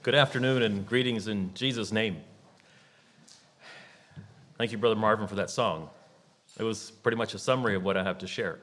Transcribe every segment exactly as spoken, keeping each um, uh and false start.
Good afternoon and greetings in Jesus' name. Thank you, Brother Marvin, for that song. It was pretty much a summary of what I have to share.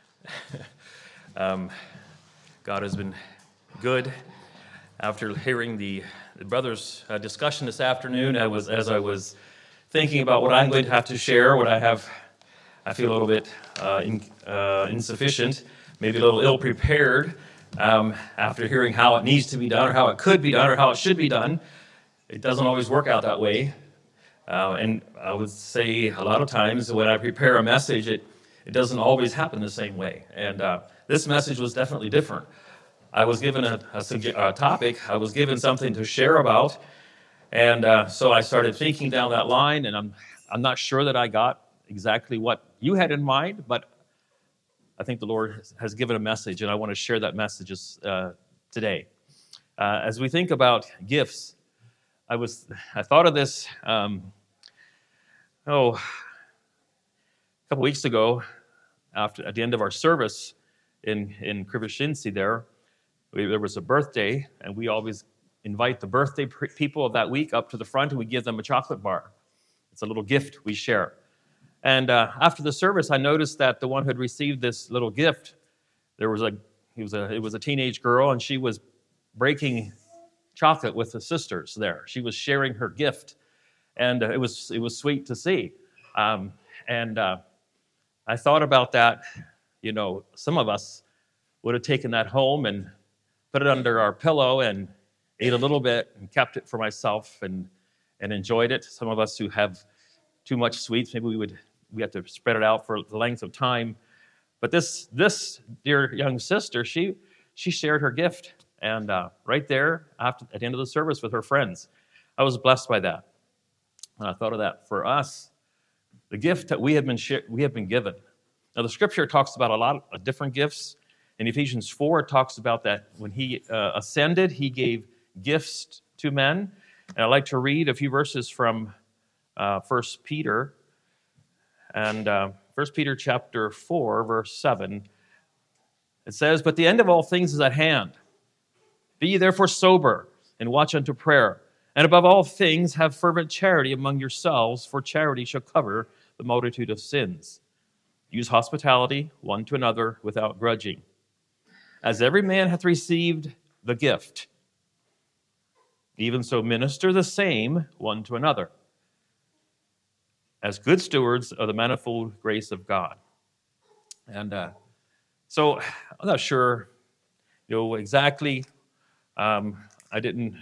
um, God has been good. After hearing the, the brothers' uh, discussion this afternoon, I was as I was thinking about what I'm going to have to share, what I have, I feel a little bit uh, in, uh, insufficient, maybe a little ill-prepared. Um, after hearing how it needs to be done, or how it could be done, or how it should be done. It doesn't always work out that way. Uh, and I would say a lot of times when I prepare a message, it, it doesn't always happen the same way. And uh, this message was definitely different. I was given a, a, suge- a topic, I was given something to share about, and uh, so I started thinking down that line, and I'm, I'm not sure that I got exactly what you had in mind, but I think the Lord has given a message, and I want to share that message uh, today. Uh, as we think about gifts, I was I thought of this, um, oh, a couple weeks ago, after at the end of our service in, in Krivoshinsi there, we, there was a birthday, and we always invite the birthday pre- people of that week up to the front, and we give them a chocolate bar. It's a little gift we share. And uh, after the service, I noticed that the one who had received this little gift, there was a, he was a, it was a teenage girl, and she was breaking chocolate with the sisters there. She was sharing her gift, and uh, it was it was sweet to see. Um, and uh, I thought about that. You know, some of us would have taken that home and put it under our pillow and ate a little bit and kept it for myself and and enjoyed it. Some of us who have too much sweets, maybe we would. We have to spread it out for the length of time. But this this dear young sister, she she shared her gift, and uh, right there after at the end of the service with her friends, I was blessed by that. And I thought of that for us, the gift that we have been sh- we have been given. Now the Scripture talks about a lot of different gifts. In Ephesians four, it talks about that when he uh, ascended, he gave gifts to men. And I'd like to read a few verses from uh, First Peter. And uh, First Peter chapter four, verse seven, it says, "But the end of all things is at hand. Be ye therefore sober, and watch unto prayer. And above all things have fervent charity among yourselves, for charity shall cover the multitude of sins. Use hospitality one to another without grudging. As every man hath received the gift, even so minister the same one to another, as good stewards of the manifold grace of God." And uh, so I'm not sure, you know, exactly. Um, I didn't.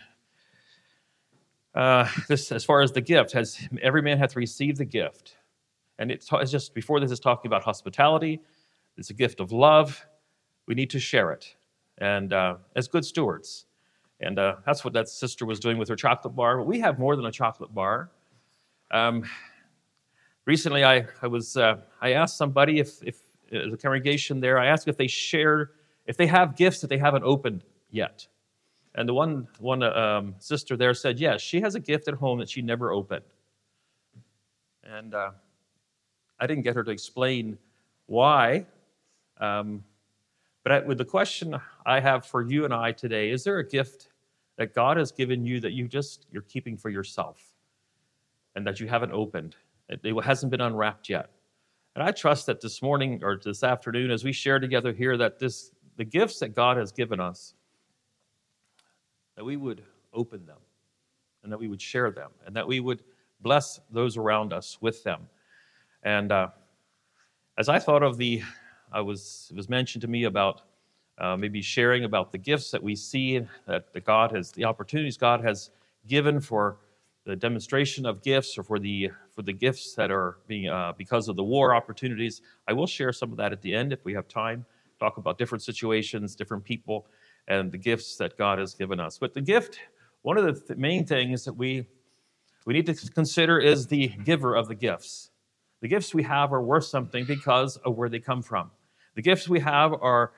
Uh, this, as far as the gift, has every man hath received the gift, and it's, it's just before this is talking about hospitality. It's a gift of love. We need to share it, and uh, as good stewards, and uh, that's what that sister was doing with her chocolate bar. But we have more than a chocolate bar. Um, Recently, I, I was uh, I asked somebody if, if uh, the congregation there, I asked if they share, if they have gifts that they haven't opened yet. And the one one um, sister there said, yes, she has a gift at home that she never opened. And uh, I didn't get her to explain why. Um, but I, with the question I have for you and I today, is there a gift that God has given you that you just, you're keeping for yourself and that you haven't opened? It hasn't been unwrapped yet. And I trust that this morning or this afternoon, as we share together here, that this the gifts that God has given us, that we would open them and that we would share them and that we would bless those around us with them. And uh, as I thought of the, I was it was mentioned to me about uh, maybe sharing about the gifts that we see that the God has, the opportunities God has given for the demonstration of gifts, or for the for the gifts that are being uh, because of the war opportunities. I will share some of that at the end if we have time. Talk about different situations, different people, and the gifts that God has given us. But the gift, one of the th- main things that we we need to consider is the giver of the gifts. The gifts we have are worth something because of where they come from. The gifts we have are.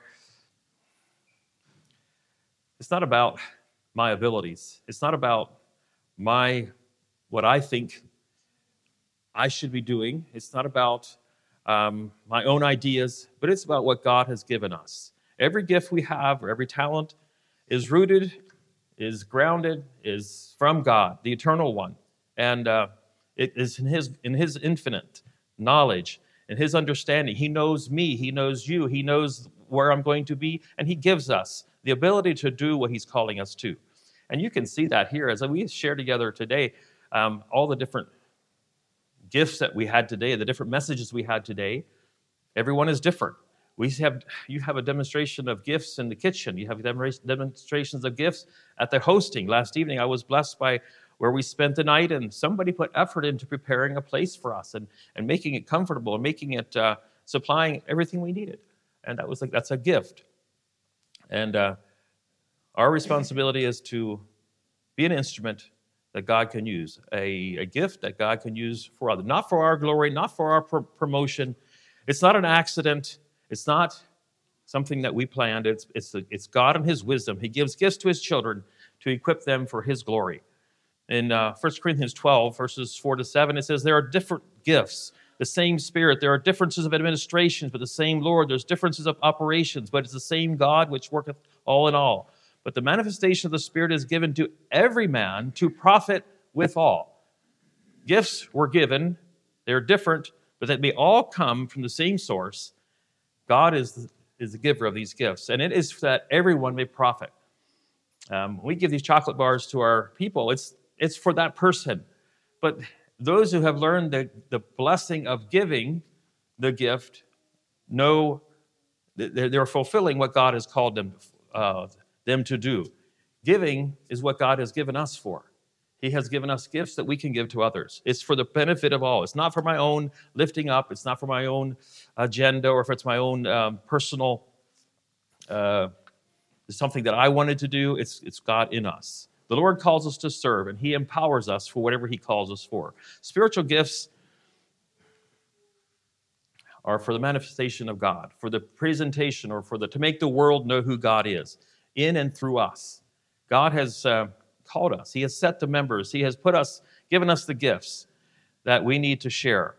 It's not about my abilities. It's not about my what I think I should be doing. It's not about um, my own ideas, but it's about what God has given us. Every gift we have, or every talent, is rooted is grounded, is from God, the eternal one. And uh, it is in his, in his infinite knowledge and his understanding. He knows me, he knows you, he knows where I'm going to be, and he gives us the ability to do what he's calling us to. And you can see that here as we share together today, um, all the different gifts that we had today, the different messages we had today. Everyone is different. We have, you have a demonstration of gifts in the kitchen. You have demonstrations of gifts at the hosting. Last evening, I was blessed by where we spent the night, and somebody put effort into preparing a place for us and, and making it comfortable and making it, uh, supplying everything we needed. And that was like, that's a gift. And uh, our responsibility is to be an instrument that God can use, a, a gift that God can use for others, not for our glory, not for our pr- promotion. It's not an accident. It's not something that we planned. It's, it's, it's God and his wisdom. He gives gifts to his children to equip them for his glory. In uh, First Corinthians twelve, verses four to seven, it says, there are different gifts, the same Spirit. There are differences of administrations, but the same Lord. There's differences of operations, but it's the same God which worketh all in all. But the manifestation of the Spirit is given to every man to profit withal. Gifts were given. They're different, but that may all come from the same source. God is the, is the giver of these gifts, and it is that everyone may profit. Um, we give these chocolate bars to our people. It's it's for that person. But those who have learned the, the blessing of giving the gift know that they're, they're fulfilling what God has called them, uh, them to do. Giving is what God has given us for. He has given us gifts that we can give to others. It's for the benefit of all. It's not for my own lifting up. It's not for my own agenda, or if it's my own um, personal, uh, something that I wanted to do. It's, it's God in us. The Lord calls us to serve, and he empowers us for whatever he calls us for. Spiritual gifts are for the manifestation of God, for the presentation, or for the to make the world know who God is in and through us. God has uh, called us. He has set the members. He has put us, given us the gifts that we need to share.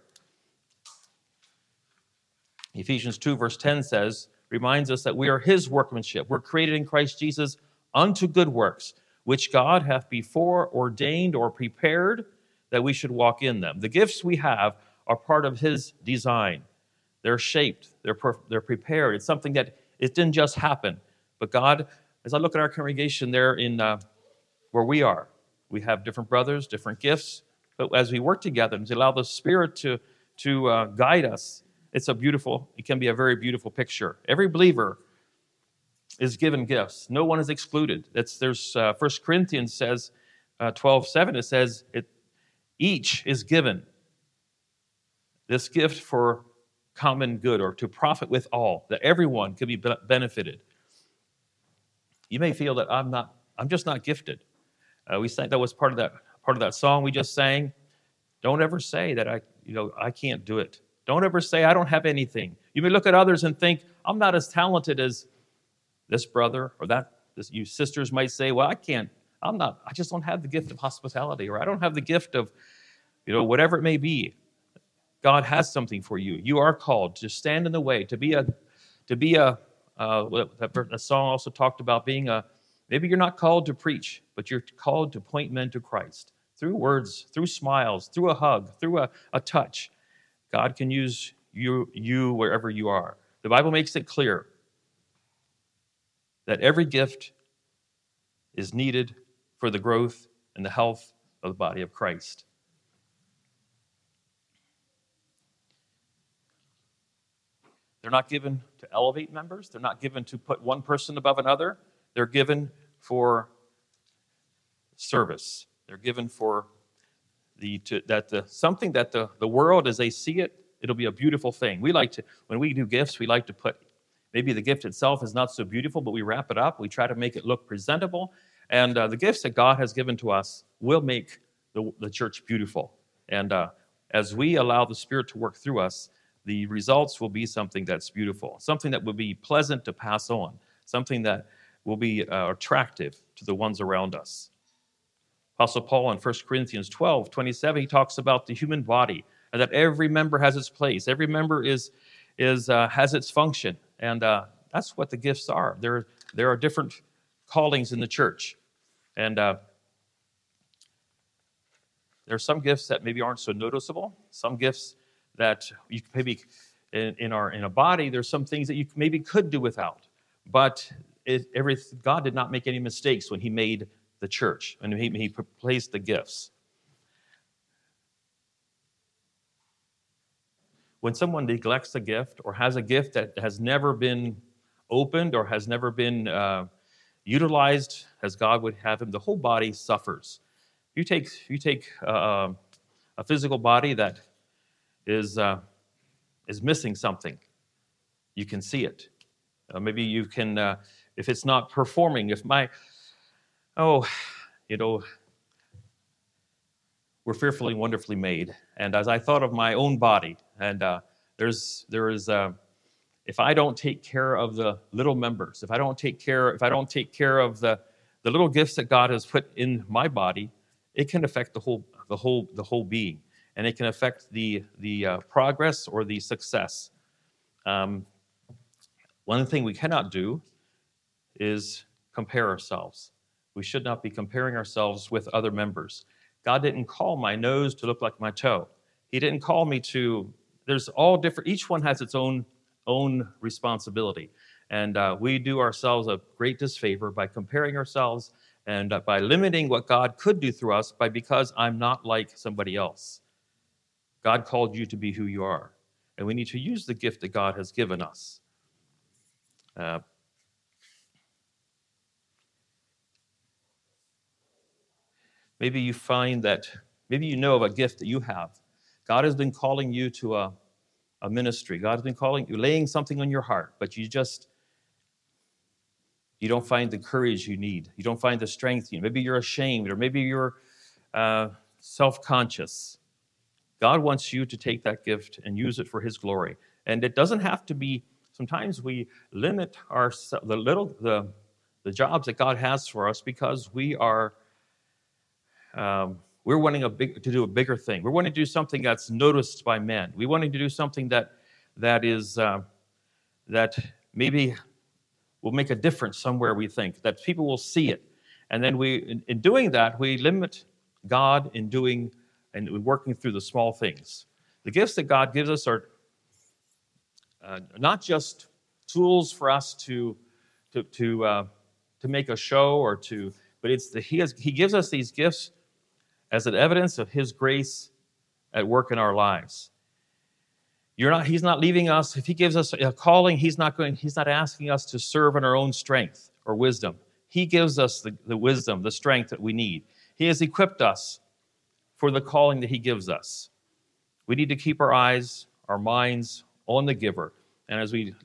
Ephesians two, verse ten says, reminds us that we are his workmanship. We're created in Christ Jesus unto good works, which God hath before ordained or prepared that we should walk in them. The gifts we have are part of his design. They're shaped. They're, per- they're prepared. It's something that it didn't just happen. But God, as I look at our congregation there in uh, where we are, we have different brothers, different gifts. But as we work together and allow the Spirit to, to uh, guide us, it's a beautiful, it can be a very beautiful picture. Every believer is given gifts. No one is excluded. That's, there's uh, First Corinthians says, uh, twelve seven, it says, it, each is given this gift for common good, or to profit with all, that everyone can be benefited. You may feel that I'm not, I'm just not gifted. Uh, we sang, that was part of that part of that song we just sang. Don't ever say that I, you know, I can't do it. Don't ever say I don't have anything. You may look at others and think, I'm not as talented as this brother or that. This, you sisters might say, well, I can't, I'm not, I just don't have the gift of hospitality, or I don't have the gift of, you know, whatever it may be. God has something for you. You are called to stand in the way, to be a, to be a, uh, that song also talked about being a, maybe you're not called to preach, but you're called to point men to Christ through words, through smiles, through a hug, through a, a touch. God can use you, you wherever you are. The Bible makes it clear that every gift is needed for the growth and the health of the body of Christ. They're not given to elevate members. They're not given to put one person above another. They're given for service. They're given for the to, that the something that the, the world, as they see it, it'll be a beautiful thing. We like to, when we do gifts, we like to put, maybe the gift itself is not so beautiful, but we wrap it up. We try to make it look presentable. And uh, the gifts that God has given to us will make the, the church beautiful. And uh, as we allow the Spirit to work through us, the results will be something that's beautiful, something that will be pleasant to pass on, something that will be uh, attractive to the ones around us. Apostle Paul in First Corinthians twelve twenty-seven, he talks about the human body, and that every member has its place. Every member is, is uh, has its function, and uh, that's what the gifts are. There, there are different callings in the church. And uh, there are some gifts that maybe aren't so noticeable. Some gifts that you maybe in, in our in a body, there's some things that you maybe could do without. But it, every, God did not make any mistakes when he made the church, and he, he placed the gifts. When someone neglects a gift or has a gift that has never been opened or has never been uh, utilized as God would have him, the whole body suffers. You take you take uh, a physical body that is uh, is missing something. You can see it. Uh, maybe you can, uh, if it's not performing. If my, oh, you know, we're fearfully and wonderfully made. And as I thought of my own body, and uh, there's there is, uh, if I don't take care of the little members, if I don't take care, if I don't take care of the the little gifts that God has put in my body, it can affect the whole the whole the whole being, and it can affect the the uh, progress or the success. Um, one thing we cannot do is compare ourselves. We should not be comparing ourselves with other members. God didn't call my nose to look like my toe. He didn't call me to, there's all different, each one has its own, own responsibility. And uh, we do ourselves a great disfavor by comparing ourselves and uh, by limiting what God could do through us by because I'm not like somebody else. God called you to be who you are. And we need to use the gift that God has given us. Uh, Maybe you find that, maybe you know of a gift that you have. God has been calling you to a, a ministry. God has been calling you, laying something on your heart, but you just, you don't find the courage you need. You don't find the strength you need. Maybe you're ashamed, or maybe you're uh, self-conscious. God wants you to take that gift and use it for his glory. And it doesn't have to be, sometimes we limit our, the little, the, the jobs that God has for us because we are Um, we're wanting a big, to do a bigger thing. We're wanting to do something that's noticed by men. We wanting to do something that that is uh, that maybe will make a difference somewhere. We think that people will see it, and then we, in, in doing that, we limit God in doing and working through the small things. The gifts that God gives us are uh, not just tools for us to to to uh, to make a show or to, but it's the, he has he gives us these gifts as an evidence of his grace at work in our lives. You're not, he's not leaving us. If he gives us a calling, he's not going, he's not asking us to serve in our own strength or wisdom. He gives us the, the wisdom, the strength that we need. He has equipped us for the calling that he gives us. We need to keep our eyes, our minds on the giver. And as we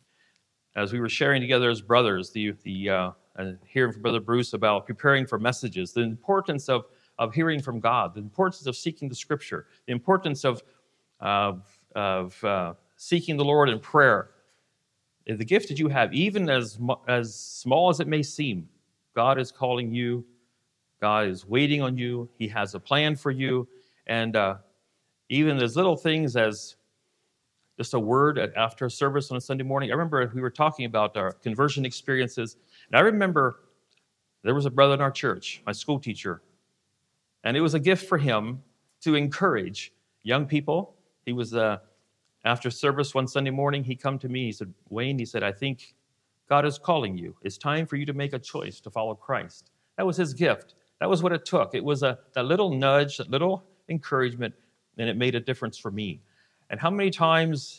as we were sharing together as brothers, the the uh, and hearing from Brother Bruce about preparing for messages, the importance of of hearing from God, the importance of seeking the Scripture, the importance of, of, of uh, seeking the Lord in prayer. The gift that you have, even as, as small as it may seem, God is calling you. God is waiting on you. He has a plan for you. And uh, even as little things as just a word at after a service on a Sunday morning. I remember we were talking about our conversion experiences. And I remember there was a brother in our church, my school teacher, and it was a gift for him to encourage young people. He was, uh, after service one Sunday morning, he come to me, he said, Wayne, he said, I think God is calling you. It's time for you to make a choice to follow Christ. That was his gift. That was what it took. It was a that little nudge, that little encouragement, and it made a difference for me. And how many times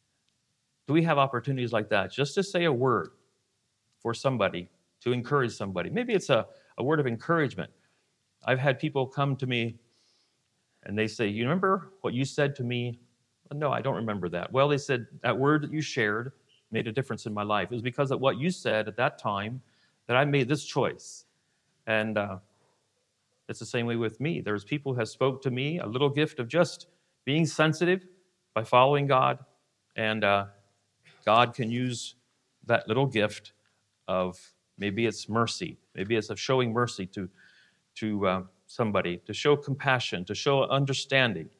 do we have opportunities like that, just to say a word for somebody, to encourage somebody? Maybe it's a, a word of encouragement. I've had people come to me and they say, you remember what you said to me? No, I don't remember that. Well, they said, that word that you shared made a difference in my life. It was because of what you said at that time that I made this choice. And uh, it's the same way with me. There's people who have spoke to me, a little gift of just being sensitive by following God. And uh, God can use that little gift of, maybe it's mercy. Maybe it's of showing mercy to to uh, somebody, to show compassion, to show understanding.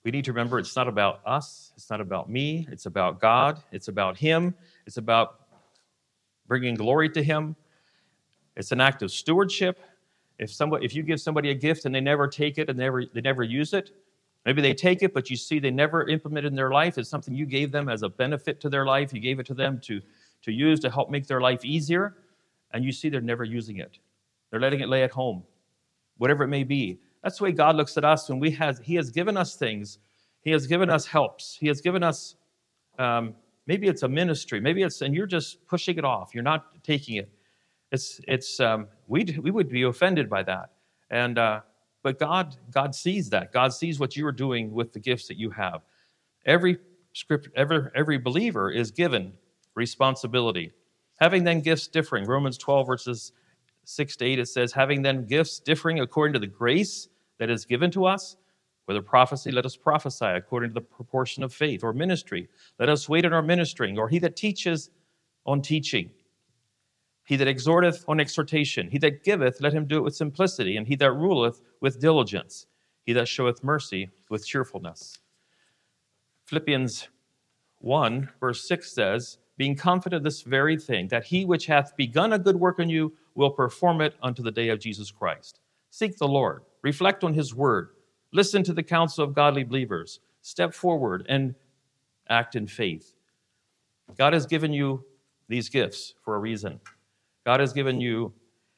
We need to remember it's not about us. It's not about me. It's about God. It's about Him. It's about bringing glory to Him. It's an act of stewardship. If somebody, if you give somebody a gift and they never take it and never, they never use it, maybe they take it, but you see they never implement it in their life. It's something you gave them as a benefit to their life. You gave it to them to, to use to help make their life easier, and you see they're never using it. They're letting it lay at home, whatever it may be. That's the way God looks at us when we has, He has given us things. He has given us helps. He has given us, um, maybe it's a ministry. Maybe it's, and you're just pushing it off. You're not taking it. It's, it's, um, we we would be offended by that. And, uh, but God, God sees that. God sees what you are doing with the gifts that you have. Every script, every, every believer is given responsibility. Having then gifts differing. Romans twelve verses six to eight, it says, having then gifts differing according to the grace that is given to us, whether prophecy, let us prophesy according to the proportion of faith, or ministry, let us wait on our ministering, or he that teaches on teaching. He that exhorteth on exhortation, he that giveth, let him do it with simplicity, and he that ruleth with diligence, he that showeth mercy with cheerfulness. Philippians one, verse six says, being confident of this very thing, that he which hath begun a good work in you will perform it unto the day of Jesus Christ. Seek the Lord, reflect on his word, listen to the counsel of godly believers, step forward and act in faith. God has given you these gifts for a reason. God has given you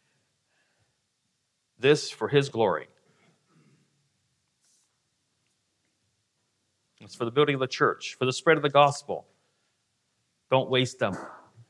this for his glory. It's for the building of the church, for the spread of the gospel. Don't waste them.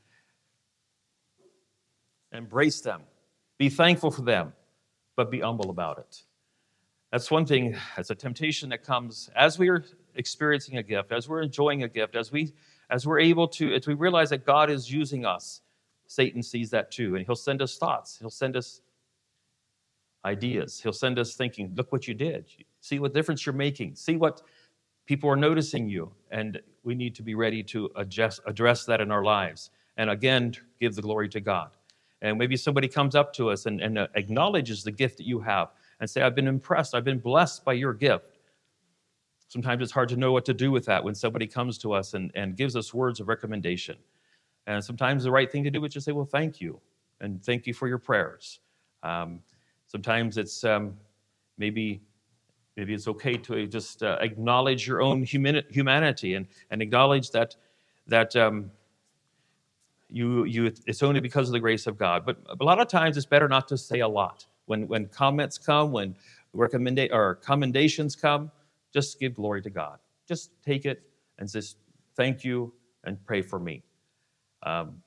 Embrace them. Be thankful for them, but be humble about it. That's one thing, that's a temptation that comes as we are experiencing a gift, as we're enjoying a gift, as, we, as we're able to, as we realize that God is using us. Satan sees that too, and he'll send us thoughts. He'll send us ideas. He'll send us thinking, look what you did. See what difference you're making. See what people are noticing you. And we need to be ready to adjust, address that in our lives. And again, give the glory to God. And maybe somebody comes up to us and, and uh, acknowledges the gift that you have and say, I've been impressed. I've been blessed by your gift. Sometimes it's hard to know what to do with that when somebody comes to us and, and gives us words of recommendation. And sometimes the right thing to do is just say, well, thank you. And thank you for your prayers. Um, sometimes it's um, maybe maybe it's okay to just uh, acknowledge your own humani- humanity and, and acknowledge that that um, you you it's only because of the grace of God. But a lot of times it's better not to say a lot. When when comments come, when recommenda- or commendations come, just give glory to God. Just take it and just thank you and pray for me. Um,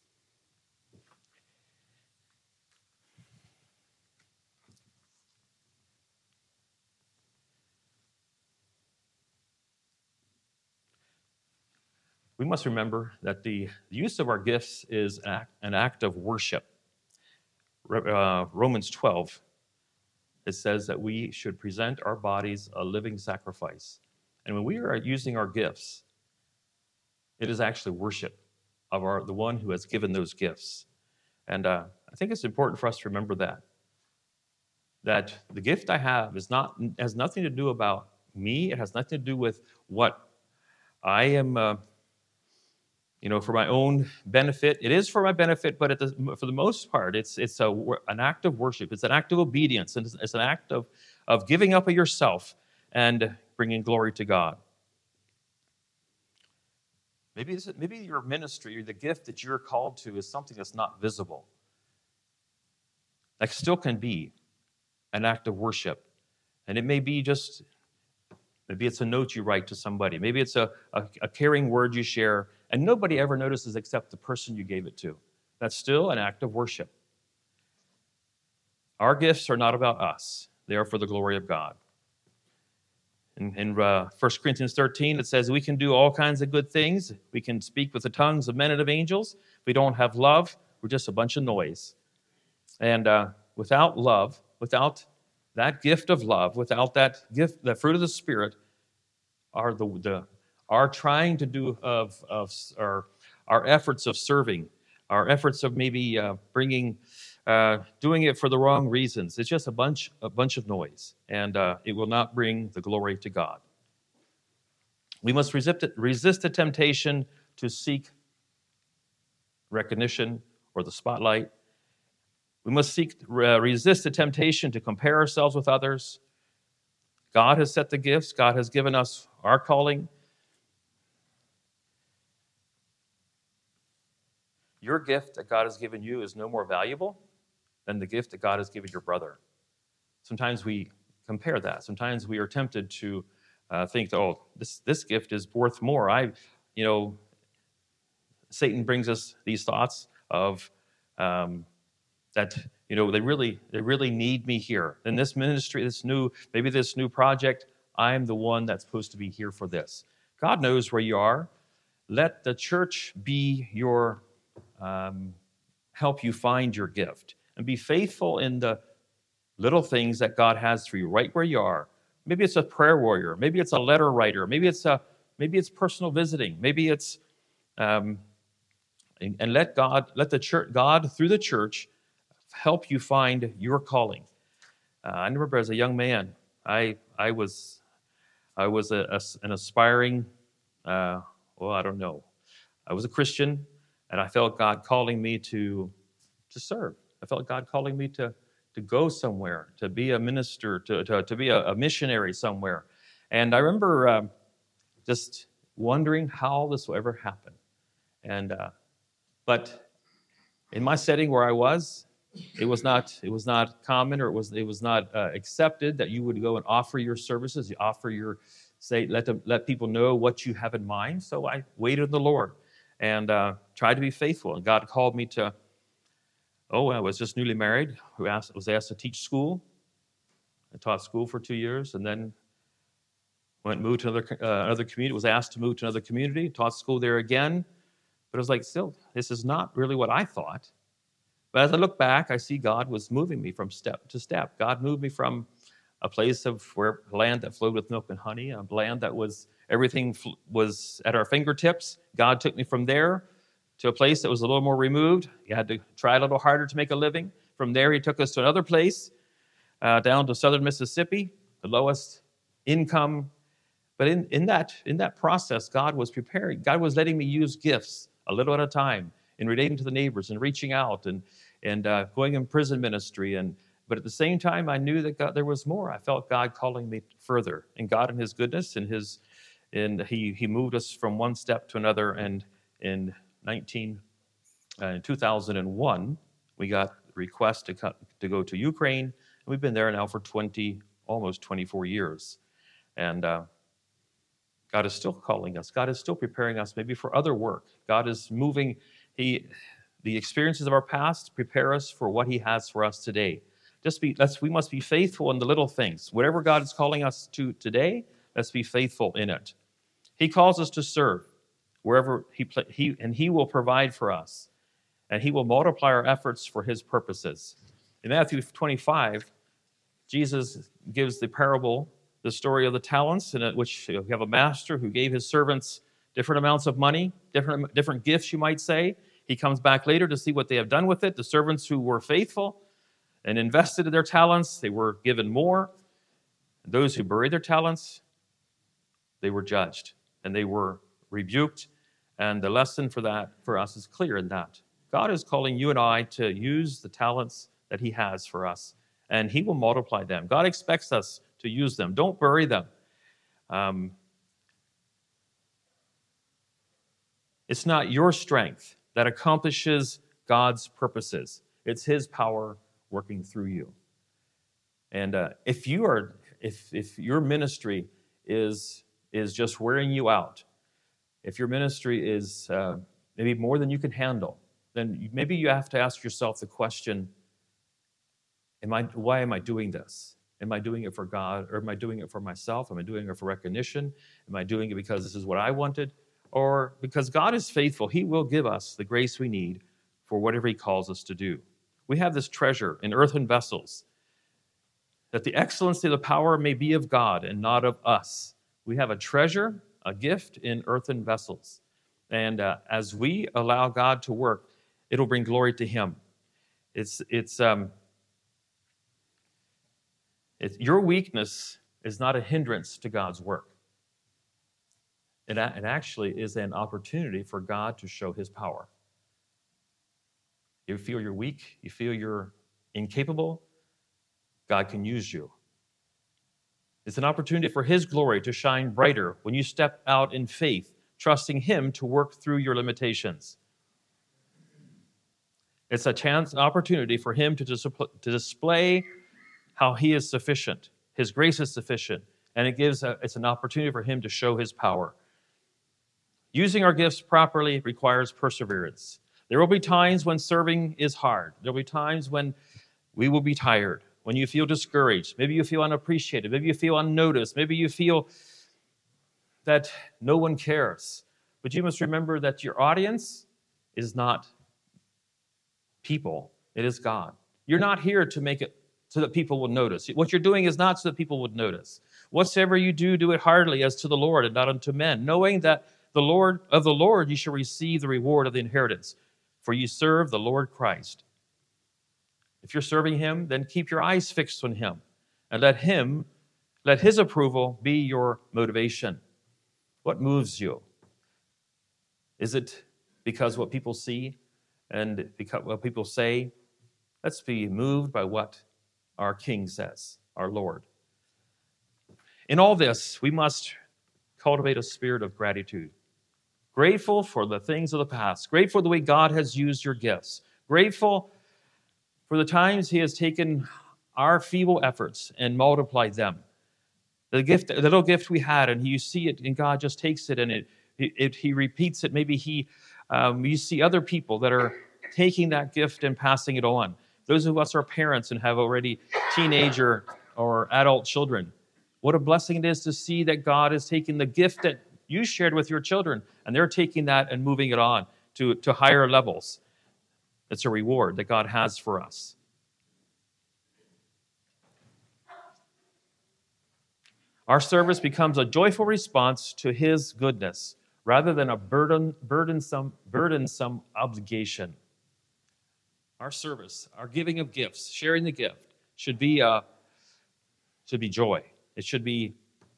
we must remember that the use of our gifts is an act, an act of worship. Uh, Romans twelve, it says that we should present our bodies a living sacrifice. And when we are using our gifts, it is actually worship of our the one who has given those gifts. And uh, I think it's important for us to remember that. That the gift I have is not has nothing to do about me. It has nothing to do with what I am, uh, you know, for my own benefit. It is for my benefit, but at the, for the most part, it's it's a, an act of worship. It's an act of obedience, and it's, it's an act of, of giving up of yourself and bringing glory to God. Maybe, it's, maybe your ministry or the gift that you're called to is something that's not visible. That still can be an act of worship. And it may be just, maybe it's a note you write to somebody. Maybe it's a, a, a caring word you share, and nobody ever notices except the person you gave it to. That's still an act of worship. Our gifts are not about us. They are for the glory of God. In, in uh, First Corinthians thirteen, it says we can do all kinds of good things. We can speak with the tongues of men and of angels. If we don't have love, we're just a bunch of noise. And uh, without love, without that gift of love, without that gift, the fruit of the Spirit, are the, the our trying to do of of our our efforts of serving, our efforts of maybe uh, bringing. Uh, doing it for the wrong reasons. It's just a bunch, a bunch of noise, and uh, it will not bring the glory to God. We must resist, resist the temptation to seek recognition or the spotlight. We must seek, uh, resist the temptation to compare ourselves with others. God has set the gifts. God has given us our calling. Your gift that God has given you is no more valuable than the gift that God has given your brother. Sometimes we compare that. Sometimes we are tempted to uh, think, oh, this, this gift is worth more. I, you know, Satan brings us these thoughts of um, that, you know, they really, they really need me here. In this ministry, this new, maybe this new project, I'm the one that's supposed to be here for this. God knows where you are. Let the church be your, um, help you find your gift. And be faithful in the little things that God has for you right where you are. Maybe it's a prayer warrior. Maybe it's a letter writer. Maybe it's a, maybe it's personal visiting. Maybe it's, um, and, and let God, let the church, God through the church, help you find your calling. Uh, I remember as a young man, I I was I was a, a, an aspiring, uh, well, I don't know. I was a Christian, and I felt God calling me to to serve. I felt God calling me to to go somewhere, to be a minister, to to, to be a, a missionary somewhere. And I remember um, just wondering how this will ever happen. And uh, but in my setting where I was, it was not it was not common, or it was it was not uh, accepted that you would go and offer your services, you offer your say let them let people know what you have in mind. So I waited on the Lord and uh, tried to be faithful. And God called me to. Oh, I was just newly married. Who asked was asked to teach school. I taught school for two years, and then went moved to another uh, another community. Was asked to move to another community. Taught school there again, but it was like, still, this is not really what I thought. But as I look back, I see God was moving me from step to step. God moved me from a place of where land that flowed with milk and honey, a land that was everything fl- was at our fingertips. God took me from there to a place that was a little more removed. You had to try a little harder to make a living. From there, he took us to another place, uh, down to southern Mississippi, the lowest income. But in, in that in that process, God was preparing. God was letting me use gifts a little at a time in relating to the neighbors and reaching out and and uh, going in prison ministry. And but at the same time, I knew that God, there was more. I felt God calling me further. And God, in His goodness, and His, and He He moved us from one step to another. And in nineteen uh, in two thousand one, we got a request to cut, to go to Ukraine. And we've been there now for twenty, almost twenty-four years. And uh, God is still calling us. God is still preparing us maybe for other work. God is moving. He, the experiences of our past prepare us for what He has for us today. Just be, let's, we must be faithful in the little things. Whatever God is calling us to today, let's be faithful in it. He calls us to serve wherever He, he and He will provide for us, and He will multiply our efforts for His purposes. In Matthew twenty-five, Jesus gives the parable, the story of the talents, in which you have a master who gave his servants different amounts of money, different, different gifts, you might say. He comes back later to see what they have done with it. The servants who were faithful and invested in their talents, they were given more. Those who buried their talents, they were judged and they were rebuked. And the lesson for that, for us, is clear in that God is calling you and I to use the talents that He has for us, and He will multiply them. God expects us to use them. Don't bury them. Um, it's not your strength that accomplishes God's purposes. It's His power working through you. And uh, if you are, if if your ministry is is just wearing you out, if your ministry is uh, maybe more than you can handle, then maybe you have to ask yourself the question: Am I? Why am I doing this? Am I doing it for God, or am I doing it for myself? Am I doing it for recognition? Am I doing it because this is what I wanted? Or because God is faithful, He will give us the grace we need for whatever He calls us to do. We have this treasure in earthen vessels, that the excellency of the power may be of God and not of us. We have a treasure, a gift in earthen vessels. And uh, as we allow God to work, it'll bring glory to Him. It's, it's, um, it's, your weakness is not a hindrance to God's work. It, a- it actually is an opportunity for God to show his power. You feel you're weak, you feel you're incapable, God can use you. It's an opportunity for his glory to shine brighter when you step out in faith, trusting him to work through your limitations. It's a chance, an opportunity for him to, dis- to display how he is sufficient. His grace is sufficient, and it gives a, it's an opportunity for him to show his power. Using our gifts properly requires perseverance. There will be times when serving is hard. There will be times when we will be tired, when you feel discouraged. Maybe you feel unappreciated. Maybe you feel unnoticed. Maybe you feel that no one cares. But you must remember that your audience is not people. It is God. You're not here to make it so that people will notice. What you're doing is not so that people would notice. Whatsoever you do, do it heartily as to the Lord and not unto men, knowing that the Lord of the Lord you shall receive the reward of the inheritance, for you serve the Lord Christ. If you're serving him, then keep your eyes fixed on him, and let him, let his approval be your motivation. What moves you? Is it because what people see and because what people say? Let's be moved by what our King says, our Lord. In all this, we must cultivate a spirit of gratitude. Grateful for the things of the past. Grateful for the way God has used your gifts. Grateful for the times he has taken our feeble efforts and multiplied them. The gift, the little gift we had, and you see it, and God just takes it and it, it, it he repeats it. Maybe he, um, you see other people that are taking that gift and passing it on. Those of us are parents and have already teenager or adult children. What a blessing it is to see that God is taking the gift that you shared with your children, and they're taking that and moving it on to, to higher levels. It's a reward that God has for us. Our service becomes a joyful response to his goodness rather than a burden, burdensome, burdensome obligation. Our service, our giving of gifts, sharing the gift, should be, uh, should be joy. It should be,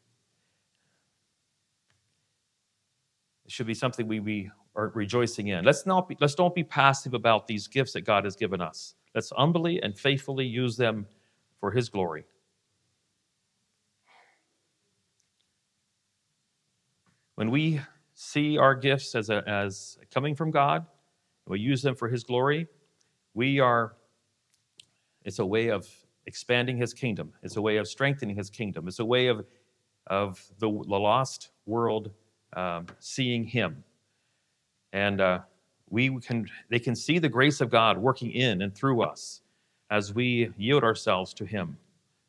it should be something we, we are rejoicing in. Let's not be, let's don't be passive about these gifts that God has given us. Let's humbly and faithfully use them for his glory. When we see our gifts as, a, as coming from God, and we use them for his glory, we are, it's a way of expanding his kingdom. It's a way of strengthening his kingdom. It's a way of, of the, the lost world um, seeing him. And uh, we can, they can see the grace of God working in and through us as we yield ourselves to him.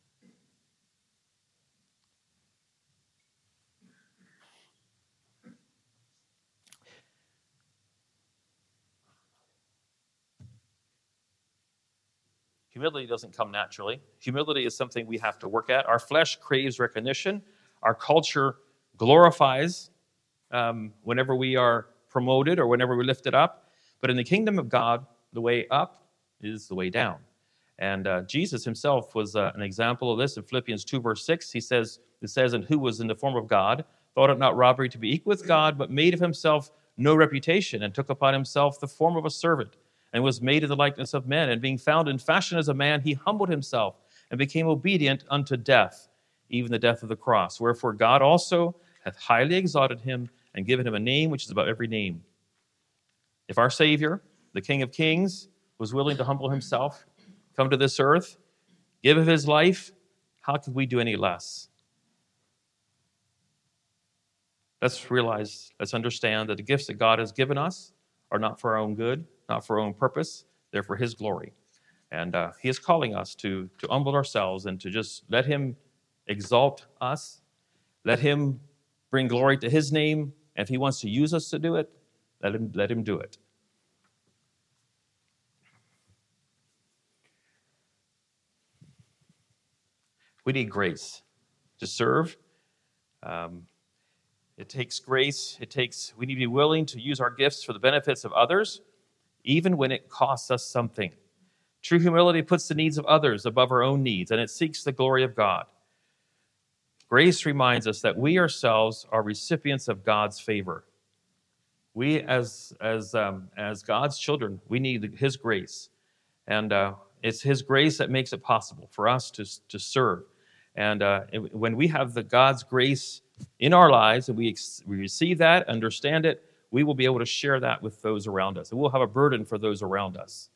Humility doesn't come naturally. Humility is something we have to work at. Our flesh craves recognition. Our culture glorifies um, whenever we are promoted or whenever we're lifted up. But in the kingdom of God, the way up is the way down. And uh, Jesus himself was uh, an example of this. In Philippians two, verse six, he says, it says, and who was in the form of God, thought it not robbery to be equal with God, but made of himself no reputation, and took upon himself the form of a servant, and was made in the likeness of men. And being found in fashion as a man, he humbled himself and became obedient unto death, even the death of the cross. Wherefore God also hath highly exalted him and given him a name which is above every name. If our Savior, the King of Kings, was willing to humble himself, come to this earth, give of his life, how could we do any less? Let's realize, let's understand that the gifts that God has given us are not for our own good, not for our own purpose. They're for his glory. And uh, he is calling us to, to humble ourselves and to just let him exalt us. Let him bring glory to his name. And if he wants to use us to do it, let him, let him do it. We need grace to serve. Um, it takes grace. It takes, we need to be willing to use our gifts for the benefits of others, even when it costs us something. True humility puts the needs of others above our own needs, and it seeks the glory of God. Grace reminds us that we ourselves are recipients of God's favor. We, as, as, um, as God's children, we need His grace. And uh, it's His grace that makes it possible for us to, to serve. And uh, when we have the God's grace in our lives and we, ex- we receive that, understand it, we will be able to share that with those around us. And we'll have a burden for those around us.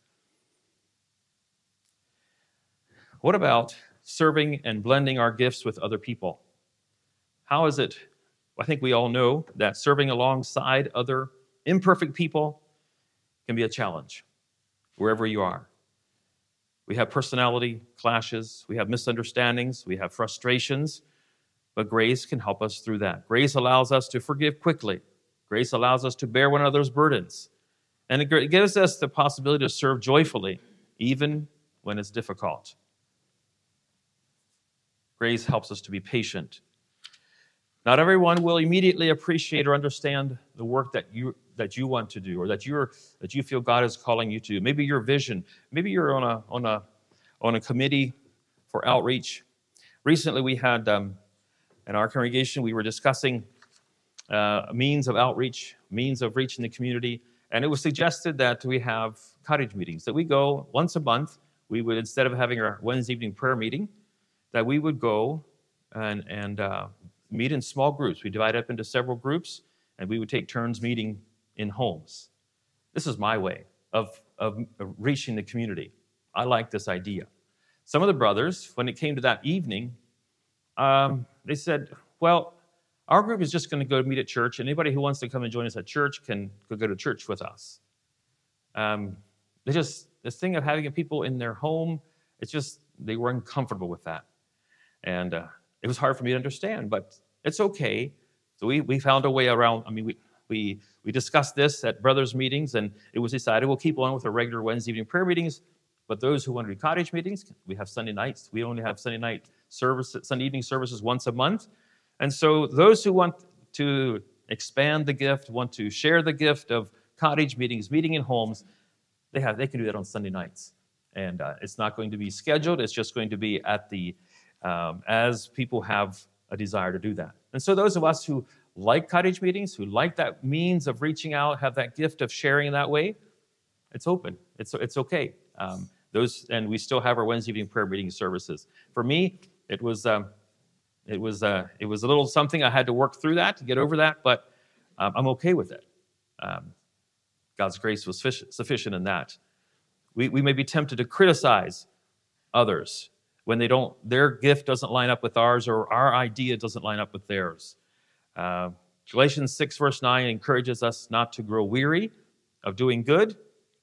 What about serving and blending our gifts with other people? How is it? I think we all know that serving alongside other imperfect people can be a challenge, wherever you are. We have personality clashes, we have misunderstandings, we have frustrations, but grace can help us through that. Grace allows us to forgive quickly. Grace allows us to bear one another's burdens. And it gives us the possibility to serve joyfully, even when it's difficult. Grace helps us to be patient. Not everyone will immediately appreciate or understand the work that you that you want to do, or that you're that you feel God is calling you to. Maybe your vision. Maybe you're on a on a on a committee for outreach. Recently, we had um, in our congregation we were discussing uh, means of outreach, means of reaching the community, and it was suggested that we have cottage meetings. That we go once a month. We would, instead of having our Wednesday evening prayer meeting, that we would go and and uh, meet in small groups. We divide up into several groups, and we would take turns meeting in homes. This is my way of, of reaching the community. I like this idea. Some of the brothers, when it came to that evening, um, they said, well, our group is just going to go meet at church. Anybody who wants to come and join us at church can go to church with us. Um, they just, this thing of having people in their home, it's just, they were uncomfortable with that. And uh, it was hard for me to understand, but it's okay. So we, we found a way around. I mean, we we we discussed this at brothers' meetings, and it was decided we'll keep on with our regular Wednesday evening prayer meetings. But those who want to do cottage meetings, we have Sunday nights. We only have Sunday night service, Sunday evening services once a month. And so those who want to expand the gift, want to share the gift of cottage meetings, meeting in homes, they have they can do that on Sunday nights. And uh, it's not going to be scheduled. It's just going to be at the um, as people have a desire to do that. And so those of us who like cottage meetings, who like that means of reaching out, have that gift of sharing in that way, it's open. It's it's okay. Um, those and we still have our Wednesday evening prayer meeting services. For me, it was um, it was uh, it was a little something I had to work through that to get over that, but um, I'm okay with it. Um, God's grace was sufficient in that. We we may be tempted to criticize others when they don't, their gift doesn't line up with ours, or our idea doesn't line up with theirs. Uh, Galatians six, verse nine encourages us not to grow weary of doing good,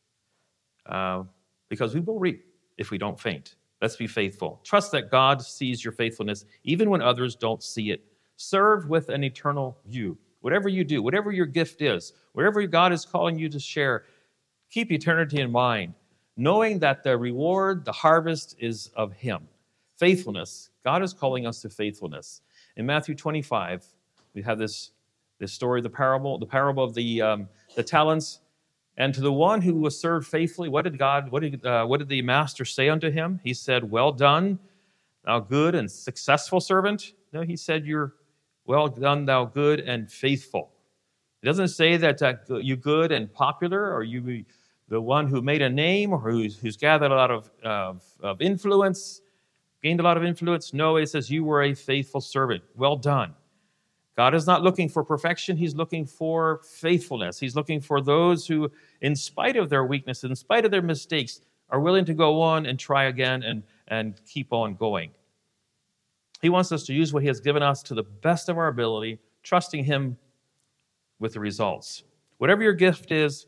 uh, because we will reap if we don't faint. Let's be faithful. Trust that God sees your faithfulness, even when others don't see it. Serve with an eternal view. Whatever you do, whatever your gift is, wherever God is calling you to share, keep eternity in mind, knowing that the reward, the harvest is of Him. Faithfulness. God is calling us to faithfulness. In Matthew twenty-five, we have this, this story, the parable, the parable of the um, the talents. And to the one who was served faithfully, what did God, what did uh, what did the master say unto him? He said, "Well done, thou good and successful servant." No, he said, "You're well done, thou good and faithful." It doesn't say that uh, you good and popular, or you the one who made a name, or who's, who's gathered a lot of, of, of influence, gained a lot of influence. No, it says you were a faithful servant. Well done. God is not looking for perfection. He's looking for faithfulness. He's looking for those who, in spite of their weaknesses, in spite of their mistakes, are willing to go on and try again and, and keep on going. He wants us to use what He has given us to the best of our ability, trusting Him with the results. Whatever your gift is,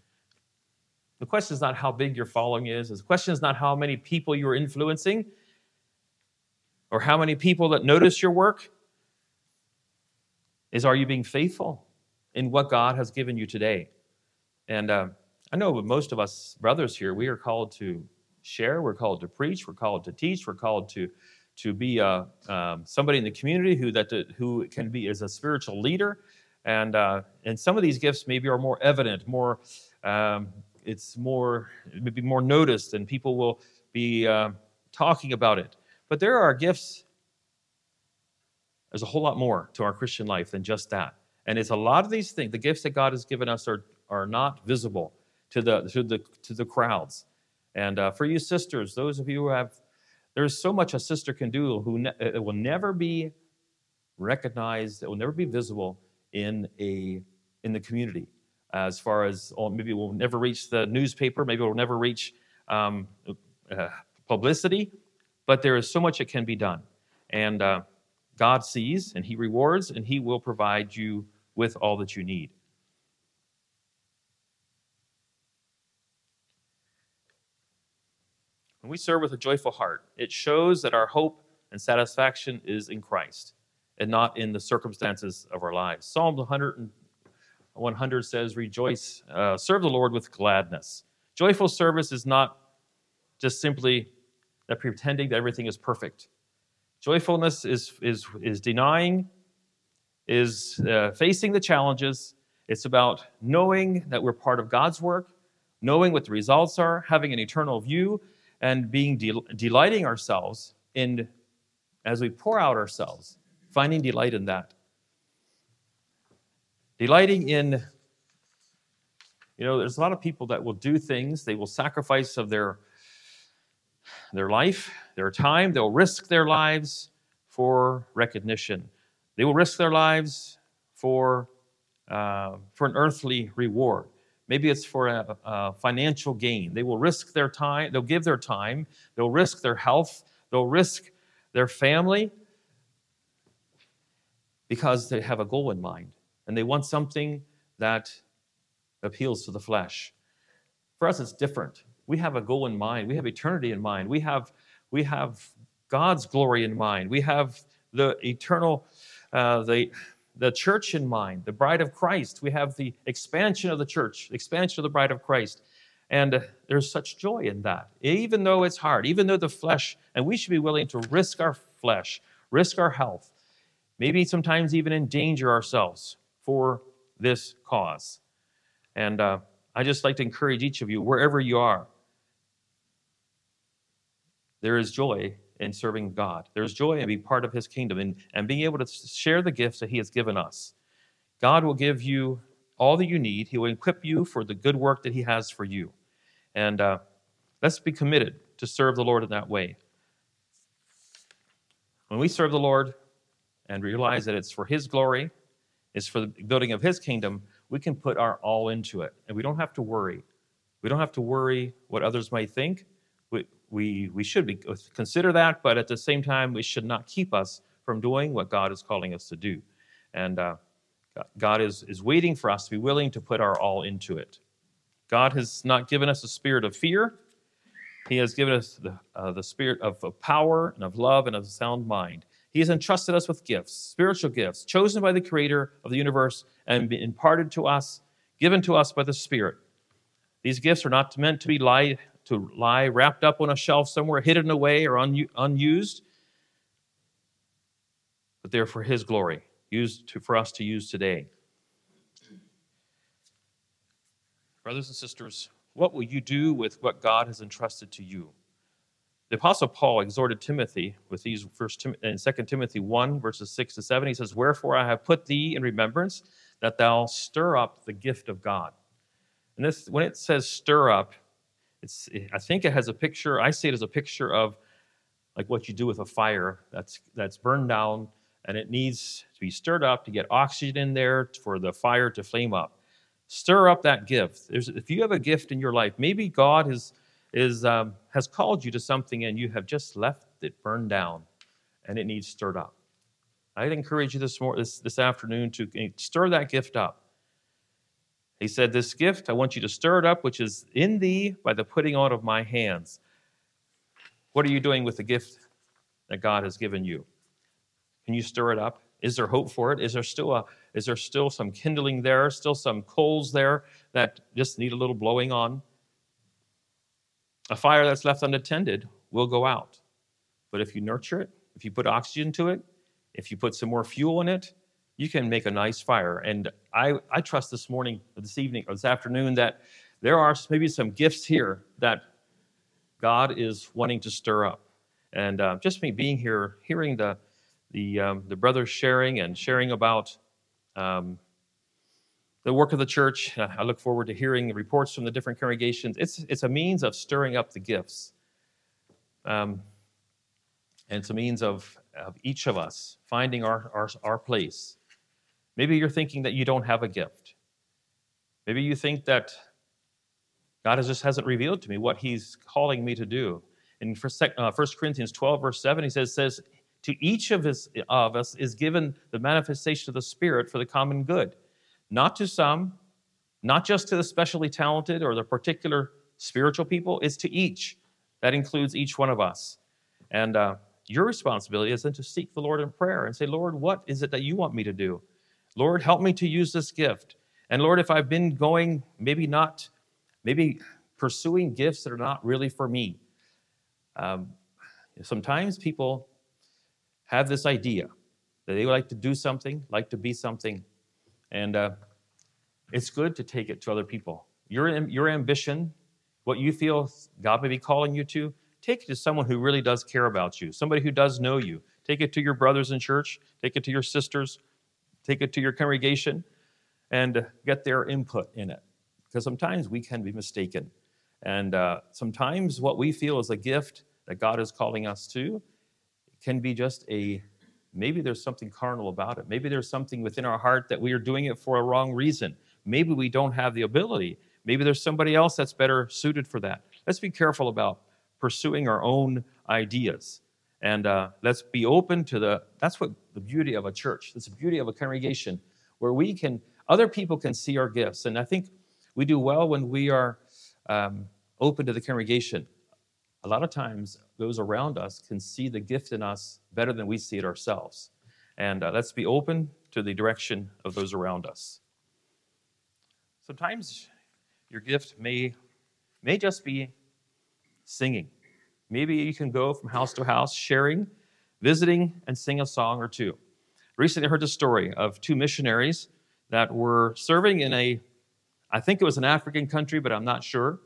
the question is not how big your following is. The question is not how many people you're influencing or how many people that notice your work. Is, are you being faithful in what God has given you today? And uh, I know with most of us brothers here, we are called to share, we're called to preach, we're called to teach, we're called to, to be uh, um, somebody in the community who, that, who can be as a spiritual leader. And, uh, and some of these gifts maybe are more evident, more um, it's more, maybe more noticed, and people will be uh, talking about it. But there are gifts There's a whole lot more to our Christian life than just that. And it's a lot of these things, the gifts that God has given us are, are not visible to the, to the, to the crowds. And uh, for you sisters, those of you who have, there's so much a sister can do who ne- it will never be recognized, it will never be visible in a in the community. As far as, oh, maybe it will never reach the newspaper, maybe it will never reach um, uh, publicity, but there is so much that can be done. And uh, God sees, and he rewards, and he will provide you with all that you need. When we serve with a joyful heart, it shows that our hope and satisfaction is in Christ and not in the circumstances of our lives. Psalm one hundred, one hundred says, rejoice, uh, serve the Lord with gladness. Joyful service is not just simply that pretending that everything is perfect. Joyfulness is, is, is denying, is uh, facing the challenges. It's about knowing that we're part of God's work, knowing what the results are, having an eternal view, and being del- delighting ourselves in, as we pour out ourselves, finding delight in that. Delighting in, you know, there's a lot of people that will do things, they will sacrifice of their, their life, their time, they'll risk their lives for recognition. They will risk their lives for, uh, for an earthly reward. Maybe it's for a, a financial gain. They will risk their time, they'll give their time, they'll risk their health, they'll risk their family because they have a goal in mind and they want something that appeals to the flesh. For us, it's different. We have a goal in mind. We have eternity in mind. We have, we have God's glory in mind. We have the eternal, uh, the the church in mind, the bride of Christ. We have the expansion of the church, expansion of the bride of Christ. And uh, there's such joy in that, even though it's hard, even though the flesh, and we should be willing to risk our flesh, risk our health, maybe sometimes even endanger ourselves for this cause. And uh, I just like to encourage each of you, wherever you are, there is joy in serving God. There's joy in being part of his kingdom and, and being able to share the gifts that he has given us. God will give you all that you need. He will equip you for the good work that he has for you. And uh, let's be committed to serve the Lord in that way. When we serve the Lord and realize that it's for his glory, it's for the building of his kingdom, we can put our all into it. And we don't have to worry. We don't have to worry what others might think. We, we, we should be, consider that, but at the same time, we should not keep us from doing what God is calling us to do. And uh, God is, is waiting for us to be willing to put our all into it. God has not given us a spirit of fear. He has given us the, uh, the spirit of, of power and of love and of a sound mind. He has entrusted us with gifts, spiritual gifts, chosen by the Creator of the universe and imparted to us, given to us by the Spirit. These gifts are not meant to be lie, to lie wrapped up on a shelf somewhere, hidden away or un, unused, but they're for his glory, used to, for us to use today. Brothers and sisters, what will you do with what God has entrusted to you? The Apostle Paul exhorted Timothy with these first Tim- in Second Timothy one, verses six to seven. He says, wherefore I have put thee in remembrance that thou stir up the gift of God. And this, when it says stir up, it's, I think it has a picture, I see it as a picture of like what you do with a fire that's, that's burned down and it needs to be stirred up to get oxygen in there for the fire to flame up. Stir up that gift. There's, if you have a gift in your life, maybe God is, is, um, has called you to something and you have just left it burned down and it needs stirred up. I'd encourage you this, more, this, this afternoon to stir that gift up. He said, this gift, I want you to stir it up, which is in thee by the putting on of my hands. What are you doing with the gift that God has given you? Can you stir it up? Is there hope for it? Is there still a, is there still some kindling there, still some coals there that just need a little blowing on? A fire that's left unattended will go out. But if you nurture it, if you put oxygen to it, if you put some more fuel in it, you can make a nice fire. And I, I trust this morning, or this evening, or this afternoon, that there are maybe some gifts here that God is wanting to stir up. And uh, just me being here, hearing the, the, um, the brothers sharing and sharing about um, the work of the church. Uh, I look forward to hearing the reports from the different congregations. It's, it's a means of stirring up the gifts. Um, and it's a means of, of each of us finding our, our, our place. Maybe you're thinking that you don't have a gift. Maybe you think that God has just hasn't revealed to me what he's calling me to do. In First Corinthians twelve, verse seven, he says, says to each of, his, of us is given the manifestation of the Spirit for the common good. Not to some, not just to the specially talented or the particular spiritual people, it's to each. That includes each one of us. And uh, your responsibility is then to seek the Lord in prayer and say, Lord, what is it that you want me to do? Lord, help me to use this gift. And Lord, if I've been going, maybe not, maybe pursuing gifts that are not really for me. Um, sometimes people have this idea that they like to do something, like to be something, and uh, it's good to take it to other people. Your, your ambition, what you feel God may be calling you to, take it to someone who really does care about you, somebody who does know you. Take it to your brothers in church, take it to your sisters, take it to your congregation, and get their input in it. Because sometimes we can be mistaken. And uh, sometimes what we feel is a gift that God is calling us to can be just a, maybe there's something carnal about it. Maybe there's something within our heart that we are doing it for a wrong reason. Maybe we don't have the ability. Maybe there's somebody else that's better suited for that. Let's be careful about pursuing our own ideas. And uh, let's be open to the, that's what the beauty of a church, that's the beauty of a congregation, where we can, other people can see our gifts. And I think we do well when we are um, open to the congregation. A lot of times, those around us can see the gift in us better than we see it ourselves. And uh, let's be open to the direction of those around us. Sometimes your gift may, may just be singing. Maybe you can go from house to house, sharing, visiting, and sing a song or two. Recently, I heard the story of two missionaries that were serving in a, I think it was an African country, but I'm not sure.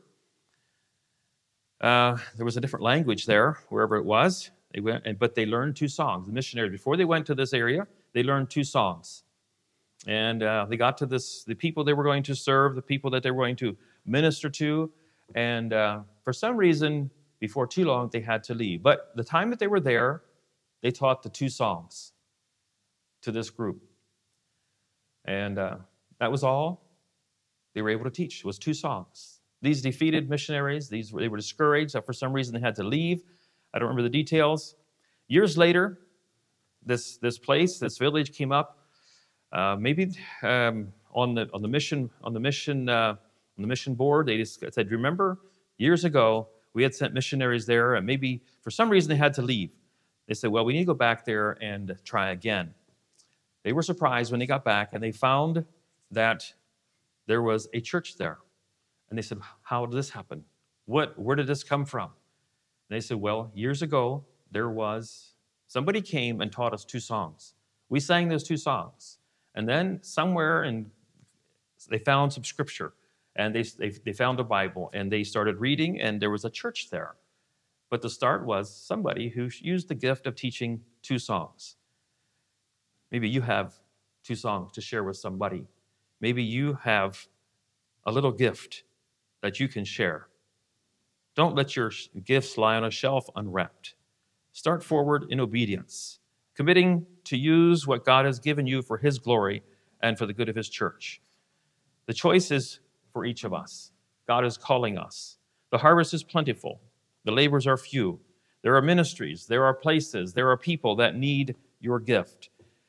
Uh, there was a different language there, wherever it was. They went, and, but they learned two songs. The missionaries, before they went to this area, they learned two songs. And uh, they got to this, the people they were going to serve, the people that they were going to minister to, and uh, for some reason, before too long, they had to leave. But the time that they were there, they taught the two songs to this group. And uh, that was all they were able to teach, was two songs. These defeated missionaries, these they were discouraged. For some reason, they had to leave. I don't remember the details. Years later, this, this place, this village came up. Uh, maybe um, on the on the mission on the mission uh, on the mission board, they just said, "Remember, years ago we had sent missionaries there, and maybe for some reason they had to leave." They said, "Well, we need to go back there and try again." They were surprised when they got back and they found that there was a church there, and they said, "How did this happen? What? Where did this come from?" And they said, "Well, years ago there was somebody came and taught us two songs. We sang those two songs." And then somewhere in, they found some scripture, and they, they they found a Bible, and they started reading, and there was a church there. But the start was somebody who used the gift of teaching two songs. Maybe you have two songs to share with somebody. Maybe you have a little gift that you can share. Don't let your gifts lie on a shelf unwrapped. Start forward in obedience, committing to use what God has given you for His glory and for the good of His church. The choice is for each of us. God is calling us. The harvest is plentiful. The laborers are few. There are ministries, there are places, there are people that need your gift.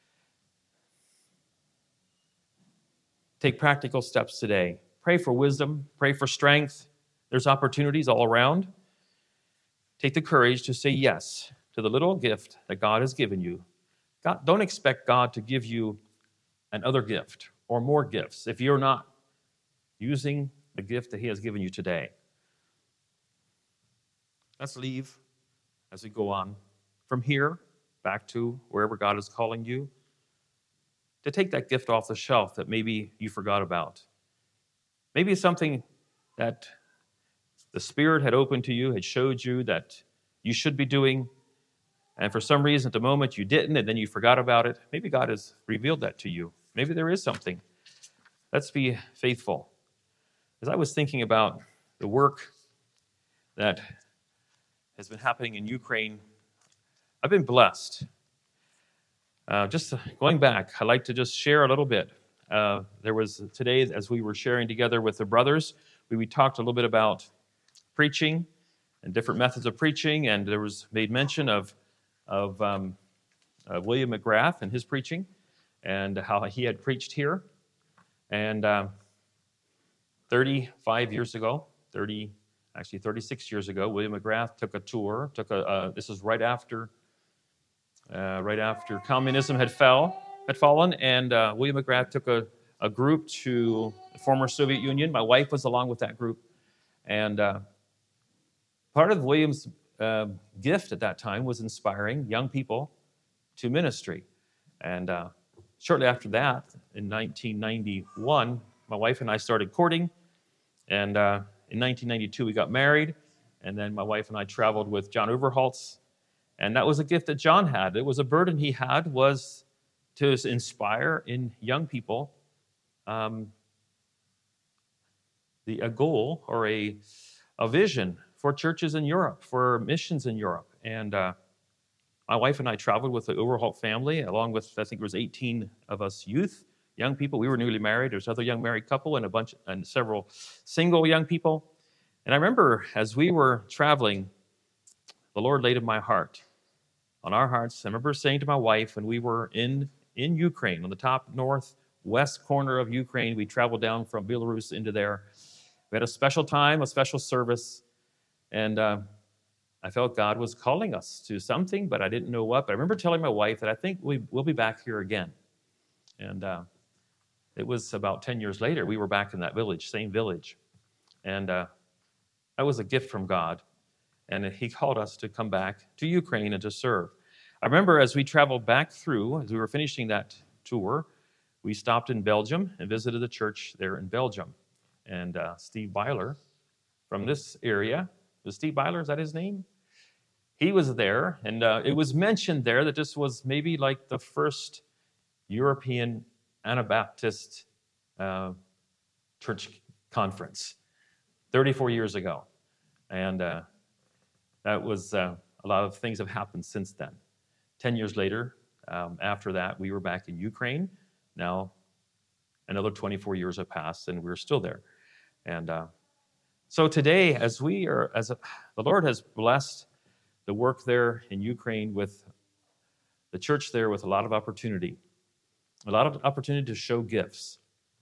Take practical steps today. Pray for wisdom, pray for strength. There's opportunities all around. Take the courage to say yes to the little gift that God has given you. God, don't expect God to give you another gift or more gifts if you're not using the gift that He has given you today. Let's leave as we go on from here back to wherever God is calling you, to take that gift off the shelf that maybe you forgot about. Maybe it's something that the Spirit had opened to you, had showed you that you should be doing, and for some reason at the moment you didn't, and then you forgot about it, maybe God has revealed that to you. Maybe there is something. Let's be faithful. As I was thinking about the work that has been happening in Ukraine, I've been blessed. Uh, just going back, I'd like to just share a little bit. Uh, there was today, as we were sharing together with the brothers, we, we talked a little bit about preaching and different methods of preaching, and there was made mention of, of um, uh, William McGrath and his preaching and how he had preached here. And uh, thirty-five years ago, thirty, actually thirty-six years ago, William McGrath took a tour, took a, uh, this is right after Uh, right after communism had fell, had fallen, and uh, William McGrath took a, a group to the former Soviet Union. My wife was along with that group, and uh, part of William's uh, gift at that time was inspiring young people to ministry. And uh, shortly after that, in nineteen ninety-one, my wife and I started courting, and uh, in nineteen ninety-two we got married, and then my wife and I traveled with John Overholtz. And that was a gift that John had. It was a burden he had, was to inspire in young people um, the, a goal or a, a vision for churches in Europe, for missions in Europe. And uh, my wife and I traveled with the Overholt family, along with, I think there was eighteen of us youth, young people. We were newly married. There was another young married couple and a bunch, and several single young people. And I remember as we were traveling, the Lord laid in my heart, on our hearts. I remember saying to my wife when we were in, in Ukraine, on the top northwest corner of Ukraine, we traveled down from Belarus into there. We had a special time, a special service, and uh, I felt God was calling us to something, but I didn't know what. But I remember telling my wife that I think we, we'll be back here again. And uh, it was about ten years later, we were back in that village, same village. And uh, that was a gift from God. And he called us to come back to Ukraine and to serve. I remember as we traveled back through, as we were finishing that tour, we stopped in Belgium and visited the church there in Belgium. And uh, Steve Byler from this area, was Steve Byler, is that his name? He was there, and uh, it was mentioned there that this was maybe like the first European Anabaptist uh, church conference, thirty-four years ago. And uh, that was, uh, a lot of things have happened since then. Ten years later, um, after that, we were back in Ukraine. Now, another twenty-four years have passed, and we're still there. And uh, so today, as we are, as a, the Lord has blessed the work there in Ukraine with the church there with a lot of opportunity, a lot of opportunity to show gifts.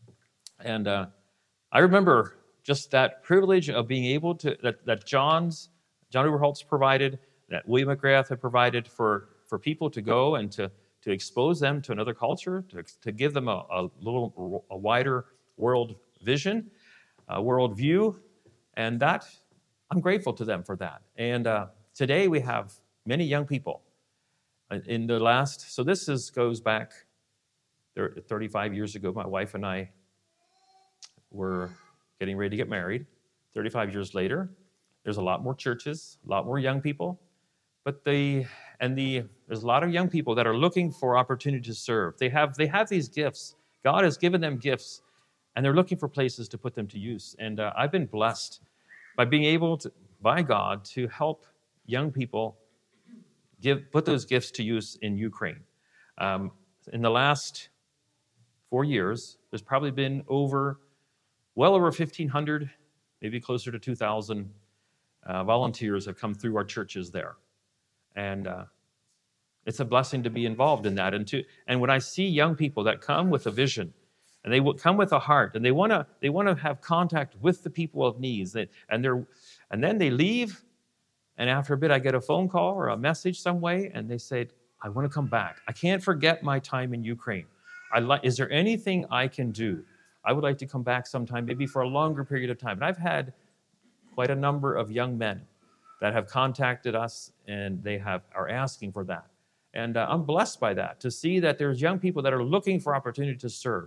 And uh, I remember just that privilege of being able to, that, that John's, John Overholtz provided, that William McGrath had provided for, for people to go and to, to expose them to another culture, to, to give them a, a little a wider world vision, a world view, and that, I'm grateful to them for that. And uh, today we have many young people. In the last, so this is goes back thirty-five years ago, my wife and I were getting ready to get married. thirty-five years later, there's a lot more churches, a lot more young people, but the and the there's a lot of young people that are looking for opportunity to serve. They have they have these gifts. God has given them gifts, and they're looking for places to put them to use. And uh, I've been blessed by being able to, by God, to help young people give put those gifts to use in Ukraine. Um, in the last four years, there's probably been over, well over fifteen hundred, maybe closer to two thousand uh, volunteers have come through our churches there. And uh, it's a blessing to be involved in that. And to and when I see young people that come with a vision, and they will come with a heart, and they want to they want to have contact with the people of needs, they, and they're and then they leave, and after a bit I get a phone call or a message some way, and they say, I want to come back. I can't forget my time in Ukraine. I like. Is there anything I can do? I would like to come back sometime, maybe for a longer period of time. And I've had quite a number of young men that have contacted us, and they have are asking for that. And uh, I'm blessed by that, to see that there's young people that are looking for opportunity to serve.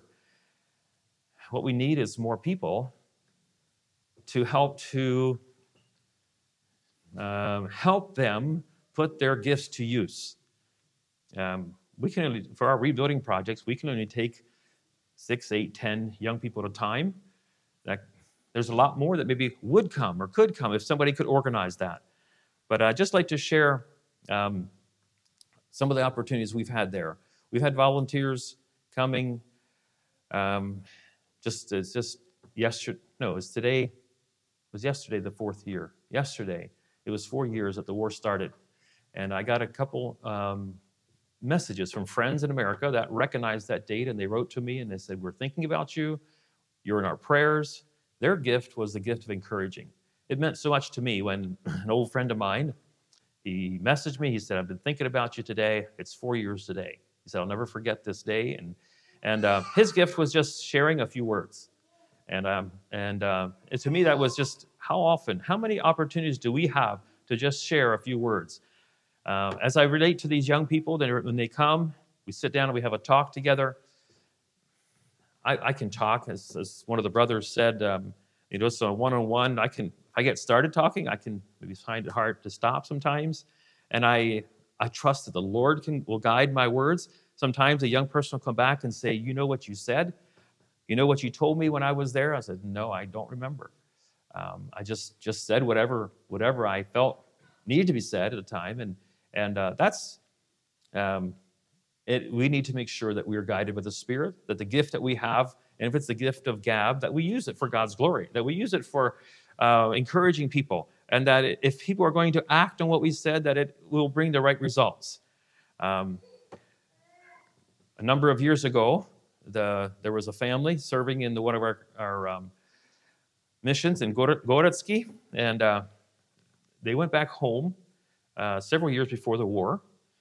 What we need is more people to help to um, help them put their gifts to use. Um, we can only, for our rebuilding projects, we can only take six, eight, ten young people at a time. That, there's a lot more that maybe would come or could come if somebody could organize that. But I'd just like to share um, some of the opportunities we've had there. We've had volunteers coming. Um, just it's just yesterday. No, it's today. It was yesterday the fourth year. Yesterday, it was four years that the war started, and I got a couple um, messages from friends in America that recognized that date, and they wrote to me and they said, "We're thinking about you. You're in our prayers." Their gift was the gift of encouraging. It meant so much to me when an old friend of mine, he messaged me. He said, "I've been thinking about you today. It's four years today." He said, "I'll never forget this day." And and uh, his gift was just sharing a few words. And um, and, uh, and to me, that was just how often, how many opportunities do we have to just share a few words? Uh, as I relate to these young people, then when they come, we sit down and we have a talk together. I, I can talk, as, as one of the brothers said, um, you know, so one-on-one, I can, if I get started talking, I can maybe find it hard to stop sometimes. And I I trust that the Lord can will guide my words. Sometimes a young person will come back and say, "You know what you said? You know what you told me when I was there?" I said, "No, I don't remember. Um, I just just said whatever whatever I felt needed to be said at the time." And and uh, that's um, it. We need to make sure that we are guided by the Spirit, that the gift that we have, and if it's the gift of gab, that we use it for God's glory, that we use it for uh, encouraging people, and that if people are going to act on what we said, that it will bring the right results. Um, a number of years ago, The, there was a family serving in the, one of our, our um, missions in Goretsky, and uh, they went back home uh, several years before the war.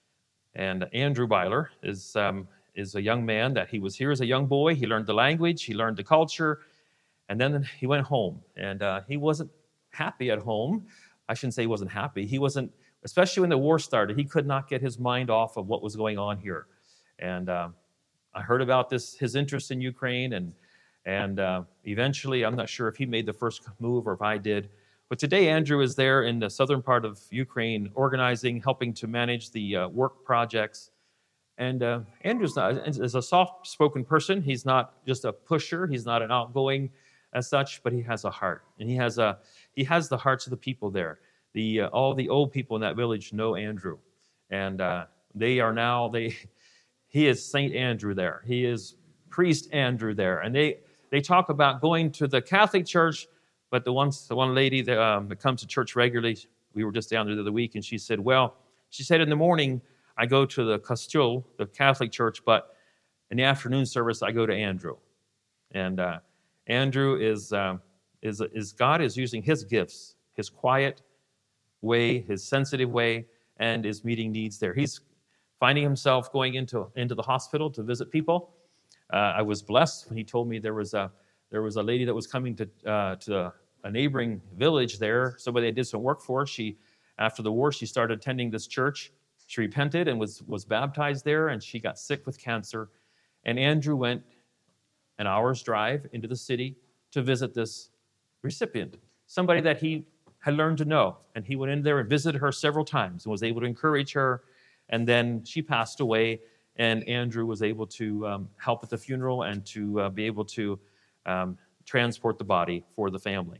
And Andrew Byler is, um, is a young man that he was here as a young boy. He learned the language, he learned the culture, and then he went home. And uh, he wasn't happy at home. I shouldn't say he wasn't happy. He wasn't, especially when the war started, he could not get his mind off of what was going on here. And uh, I heard about this, his interest in Ukraine, and and uh, eventually, I'm not sure if he made the first move or if I did, but today Andrew is there in the southern part of Ukraine, organizing, helping to manage the uh, work projects. And uh, Andrew's not, is a soft-spoken person. He's not just a pusher. He's not an outgoing as such, but he has a heart, and he has a he has the hearts of the people there. The uh, all the old people in that village know Andrew, and uh, they are now they. He is Saint Andrew there. He is Priest Andrew there. And they, they talk about going to the Catholic Church, but the one, the one lady that, um, that comes to church regularly, we were just down there the other week, and she said, well, she said, in the morning, I go to the Kostiol, the Catholic Church, but in the afternoon service, I go to Andrew. And uh, Andrew is, uh, is, is, God is using his gifts, his quiet way, his sensitive way, and is meeting needs there. He's finding himself going into, into the hospital to visit people. Uh, I was blessed when he told me there was a there was a lady that was coming to uh, to a neighboring village there, somebody they did some work for. She, after the war, she started attending this church. She repented and was was baptized there, and she got sick with cancer. And Andrew went an hour's drive into the city to visit this recipient, somebody that he had learned to know. And he went in there and visited her several times and was able to encourage her. And then she passed away, and Andrew was able to um, help at the funeral and to uh, be able to um, transport the body for the family.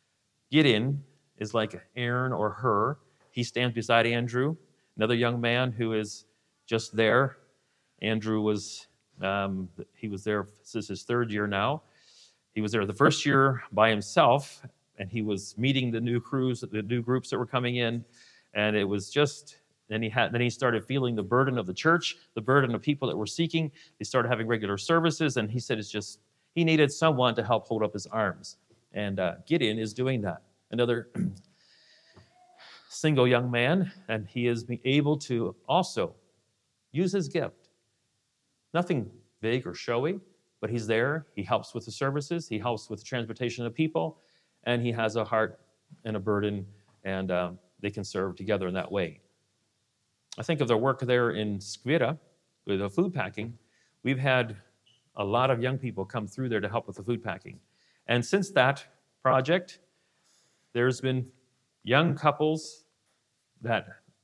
Gideon is like Aaron or Hur. He stands beside Andrew, another young man who is just there. Andrew was, um, he was there, this is his third year now. He was there the first year by himself, and he was meeting the new crews, the new groups that were coming in, and it was just... Then he had. Then he started feeling the burden of the church, the burden of people that were seeking. He started having regular services, and he said it's just he needed someone to help hold up his arms. And uh, Gideon is doing that. Another single young man, and he is able to also use his gift. Nothing big or showy, but he's there. He helps with the services. He helps with the transportation of people, and he has a heart and a burden, and um, they can serve together in that way. I think of their work there in Skvira with the food packing. We've had a lot of young people come through there to help with the food packing. And since that project, there's been young couples that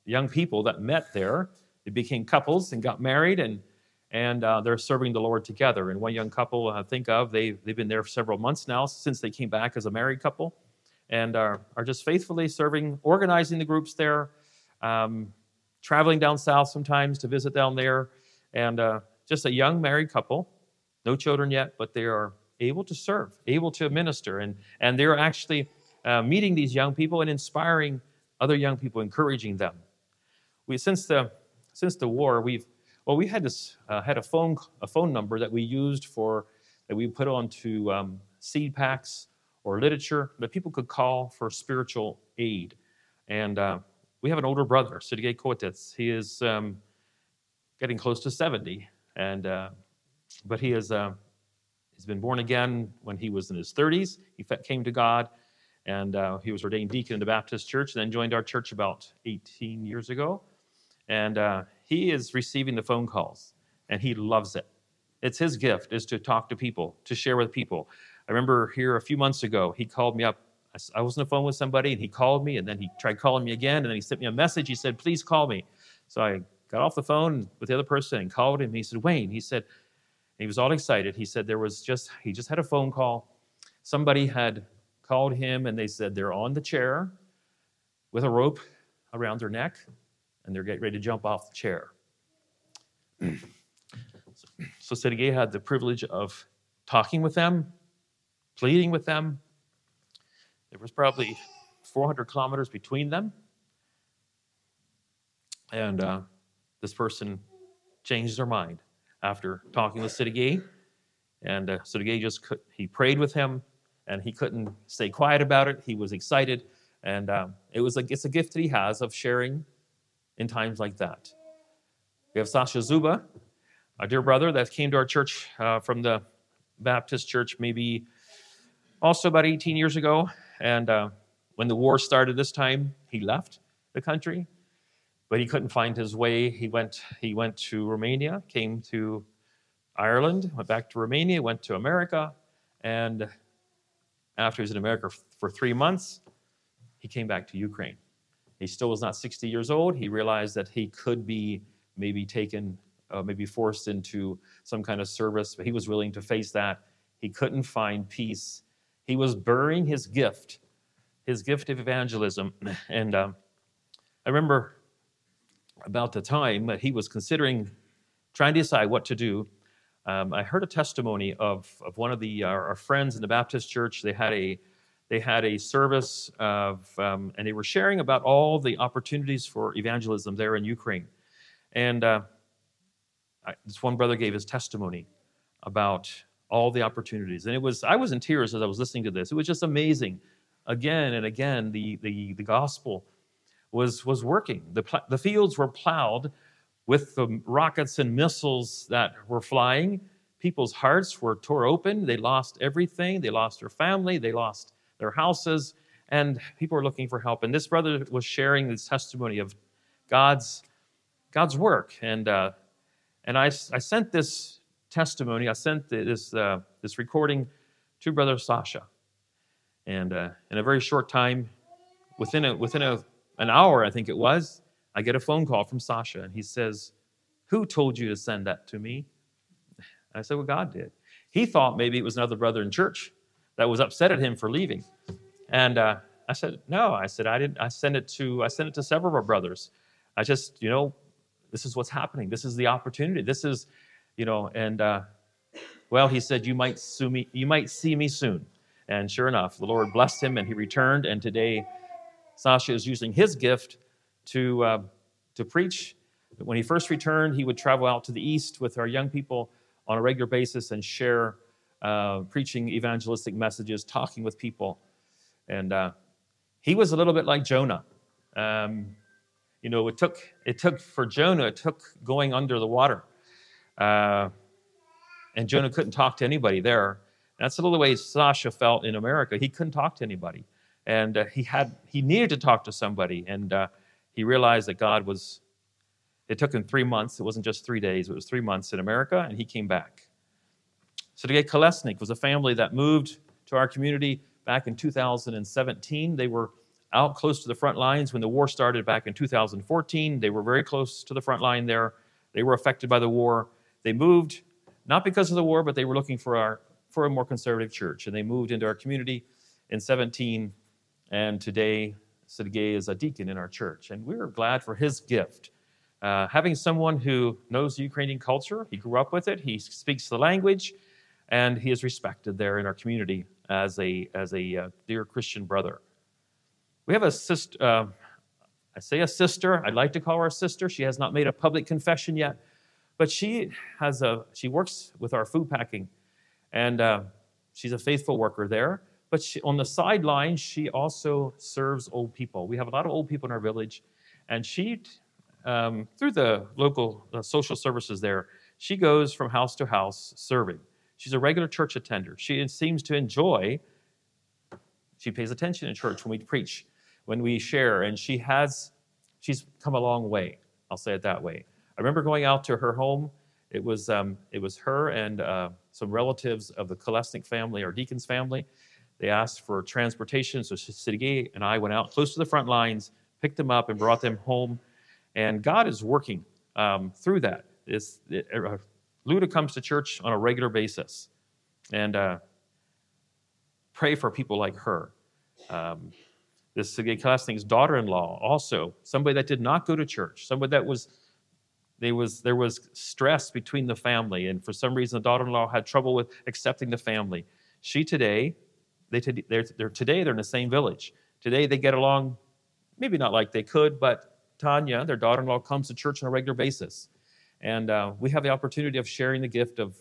young people that met there. They became couples and got married, and and uh, they're serving the Lord together. And one young couple I think of, they, they've been there for several months now since they came back as a married couple, and are, are just faithfully serving, organizing the groups there, um, traveling down south sometimes to visit down there, and uh, just a young married couple, no children yet, but they are able to serve, able to minister, and, and they're actually uh, meeting these young people and inspiring other young people, encouraging them. We since the since the war, we've well, we had this uh, had a phone a phone number that we used for that we put onto um, seed packs or literature that people could call for spiritual aid. And uh, we have an older brother, Sergei Kotets. He is um, getting close to seventy, and uh, but he is uh, he's been born again when he was in his thirties. He came to God, and uh, he was ordained deacon in the Baptist church, and then joined our church about eighteen years ago. And uh, he is receiving the phone calls, and he loves it. It's his gift, is to talk to people, to share with people. I remember here a few months ago, he called me up. I was on the phone with somebody, and he called me, and then he tried calling me again, and then he sent me a message. He said, please call me. So I got off the phone with the other person and called him. He said, Wayne, he said, he was all excited. He said there was just, he just had a phone call. Somebody had called him, and they said they're on the chair with a rope around their neck, and they're getting ready to jump off the chair. so, so Sergei had the privilege of talking with them, pleading with them. There was probably four hundred kilometers between them. And uh, this person changed their mind after talking with Sergei. And uh, Sergei just, could, he prayed with him, and he couldn't stay quiet about it. He was excited. And um, it was a, it's a gift that he has of sharing in times like that. We have Sasha Zuba, a dear brother that came to our church uh, from the Baptist church maybe also about eighteen years ago. And uh, when the war started this time, he left the country, but he couldn't find his way. He went, he went to Romania, came to Ireland, went back to Romania, went to America, and after he was in America for three months, he came back to Ukraine. He still was not sixty years old. He realized that he could be maybe taken, uh, maybe forced into some kind of service, but he was willing to face that. He couldn't find peace. He was burying his gift, his gift of evangelism. And um, I remember about the time that he was considering, trying to decide what to do. Um, I heard a testimony of, of one of the our, our friends in the Baptist church. They had a They had a service of, um, and they were sharing about all the opportunities for evangelism there in Ukraine. And uh, I, this one brother gave his testimony about all the opportunities. And it was, I was in tears as I was listening to this. It was just amazing. Again and again, the the, the gospel was, was working. The, the fields were plowed with the rockets and missiles that were flying. People's hearts were tore open. They lost everything. They lost their family. They lost their houses, and people were looking for help. And this brother was sharing this testimony of God's God's work. And uh, and I, I sent this testimony, I sent this uh, this recording to Brother Sasha. And uh, in a very short time, within a within a an hour, I think it was, I get a phone call from Sasha, and he says, "Who told you to send that to me?" And I said, "Well, God did." He thought maybe it was another brother in church that was upset at him for leaving. And uh, I said, no, I said, I didn't, I sent it to, I sent it to several of our brothers. I just, you know, this is what's happening. This is the opportunity. This is, you know, and uh, well, he said, you might sue me, you might see me soon. And sure enough, the Lord blessed him and he returned. And today, Sasha is using his gift to, uh, to preach. When he first returned, he would travel out to the east with our young people on a regular basis and share Uh, preaching evangelistic messages, talking with people. And uh, he was a little bit like Jonah. Um, you know, it took, it took for Jonah, it took going under the water. Uh, and Jonah couldn't talk to anybody there. And that's a little way Sasha felt in America. He couldn't talk to anybody. And uh, he had, he needed to talk to somebody. And uh, he realized that God was, it took him three months. It wasn't just three days. It was three months in America, and he came back. Sergei Kolesnik was a family that moved to our community back in two thousand seventeen. They were out close to the front lines when the war started back in two thousand fourteen. They were very close to the front line there. They were affected by the war. They moved, not because of the war, but they were looking for our for a more conservative church. And they moved into our community in seventeen. And today, Sergei is a deacon in our church. And we were glad for his gift. Uh, having someone who knows Ukrainian culture, he grew up with it, he speaks the language, and he is respected there in our community as a, as a uh, dear Christian brother. We have a sister, uh, I say a sister, I'd like to call her a sister. She has not made a public confession yet, but she has a, she works with our food packing, and uh, she's a faithful worker there. But she, on the sidelines, she also serves old people. We have a lot of old people in our village, and she, um, through the local uh, social services there, she goes from house to house serving. She's a regular church attender. She seems to enjoy, she pays attention in church when we preach, when we share, and she has, she's come a long way. I'll say it that way. I remember going out to her home. It was um, it was her and uh, some relatives of the Kolesnik family, our deacon's family. They asked for transportation, so Sergei and I went out close to the front lines, picked them up, and brought them home. And God is working um, through that. It's, it, uh, Luda comes to church on a regular basis, and uh, pray for people like her. Um, this Sergei Kolesnik's daughter-in-law, also somebody that did not go to church, somebody that was, they was there was stress between the family, and for some reason the daughter-in-law had trouble with accepting the family. She today, they they're, they're today they're in the same village. Today they get along, maybe not like they could, but Tanya, their daughter-in-law, comes to church on a regular basis. And uh, we have the opportunity of sharing the gift of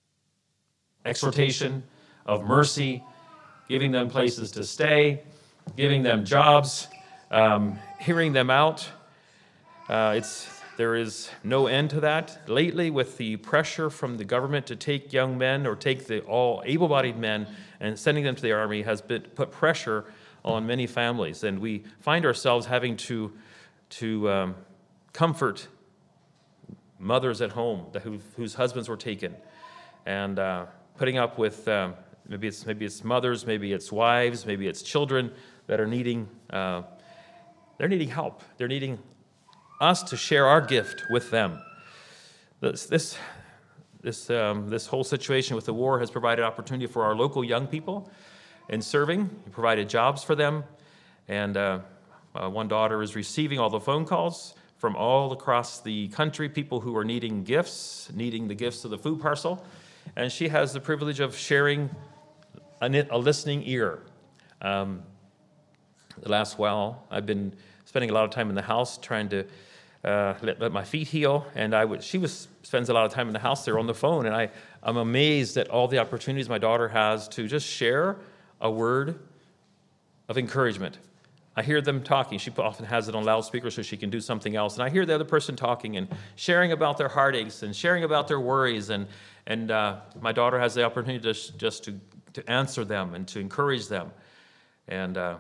exhortation, of mercy, giving them places to stay, giving them jobs, um, hearing them out. Uh, it's there is no end to that. Lately, with the pressure from the government to take young men or take the all able-bodied men and sending them to the army has been put pressure on many families, and we find ourselves having to to um, comfort mothers at home that who, whose husbands were taken, and uh, putting up with um, maybe it's maybe it's mothers, maybe it's wives, maybe it's children that are needing uh, they're needing help. They're needing us to share our gift with them. This this this um, this whole situation with the war has provided opportunity for our local young people in serving. We provided jobs for them, and uh, uh, one daughter is receiving all the phone calls from all across the country, people who are needing gifts, needing the gifts of the food parcel, and she has the privilege of sharing a, a listening ear. Um, the last while, I've been spending a lot of time in the house trying to uh, let, let my feet heal, and I would. She was spends a lot of time in the house there on the phone, and I, I'm amazed at all the opportunities my daughter has to just share a word of encouragement. I hear them talking. She often has it on loudspeaker so she can do something else. And I hear the other person talking and sharing about their heartaches and sharing about their worries. And and uh, my daughter has the opportunity to, just to, to answer them and to encourage them. And uh,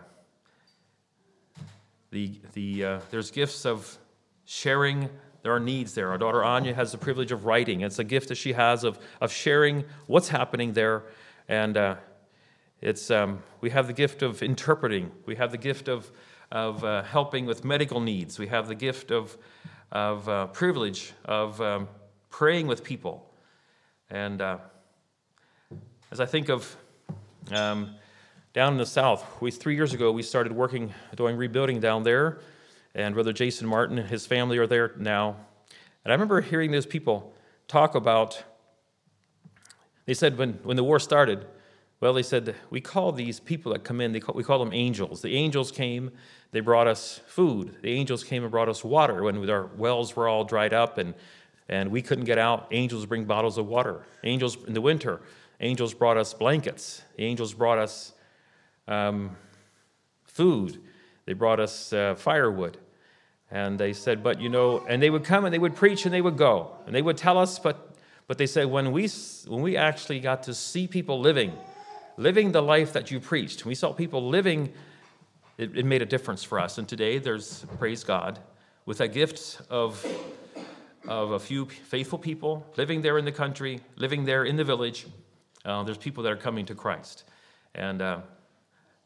the the uh, there's gifts of sharing. There are needs there. Our daughter Anya has the privilege of writing. It's a gift that she has of of sharing what's happening there. And uh, It's um, we have the gift of interpreting. We have the gift of of uh, helping with medical needs. We have the gift of of uh, privilege of um, praying with people. And uh, as I think of um, down in the south, we three years ago we started working doing rebuilding down there, and Brother Jason Martin and his family are there now. And I remember hearing those people talk about. They said when when the war started. Well, they said, we call these people that come in, they call, we call them angels. The angels came, they brought us food. The angels came and brought us water when our wells were all dried up and, and we couldn't get out. Angels bring bottles of water. Angels in the winter, angels brought us blankets. The angels brought us um, food. They brought us uh, firewood. And they said, but you know, and they would come and they would preach and they would go. And they would tell us, but but they said, when we when we actually got to see people living, living the life that you preached. We saw people living, it, it made a difference for us. And today there's, praise God, with a gift of, of a few faithful people living there in the country, living there in the village, uh, there's people that are coming to Christ. And uh,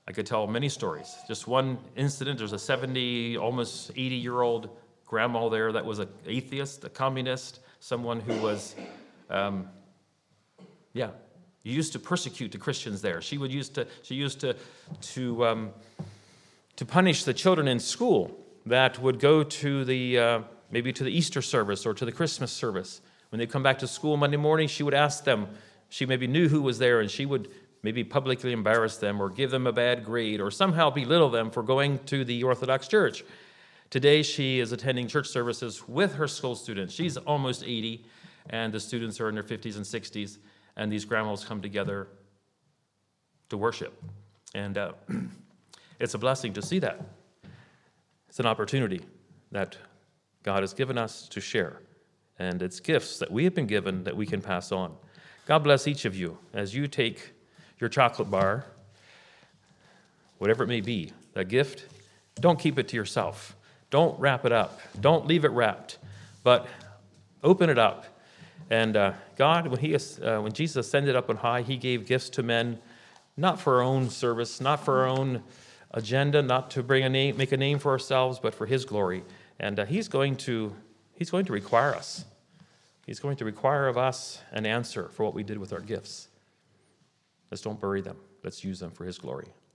I could tell many stories. Just one incident, there's a seventy, almost eighty-year-old grandma there that was an atheist, a communist, someone who was, um, yeah, used to persecute the Christians there. She would used to, she used to, to, um, to punish the children in school that would go to the, uh, maybe to the Easter service or to the Christmas service. When they come back to school Monday morning, she would ask them, she maybe knew who was there, and she would maybe publicly embarrass them or give them a bad grade or somehow belittle them for going to the Orthodox Church. Today, she is attending church services with her school students. She's almost eighty, and the students are in their fifties and sixties, and these grandmas come together to worship. And uh, it's a blessing to see that. It's an opportunity that God has given us to share, and it's gifts that we have been given that we can pass on. God bless each of you as you take your chocolate bar, whatever it may be, that gift. Don't keep it to yourself. Don't wrap it up. Don't leave it wrapped, but open it up. And uh, God, when, he, uh, when Jesus ascended up on high, he gave gifts to men, not for our own service, not for our own agenda, not to bring a name, make a name for ourselves, but for his glory. And uh, he's going to, he's going to require us. He's going to require of us an answer for what we did with our gifts. Let's don't bury them. Let's use them for his glory.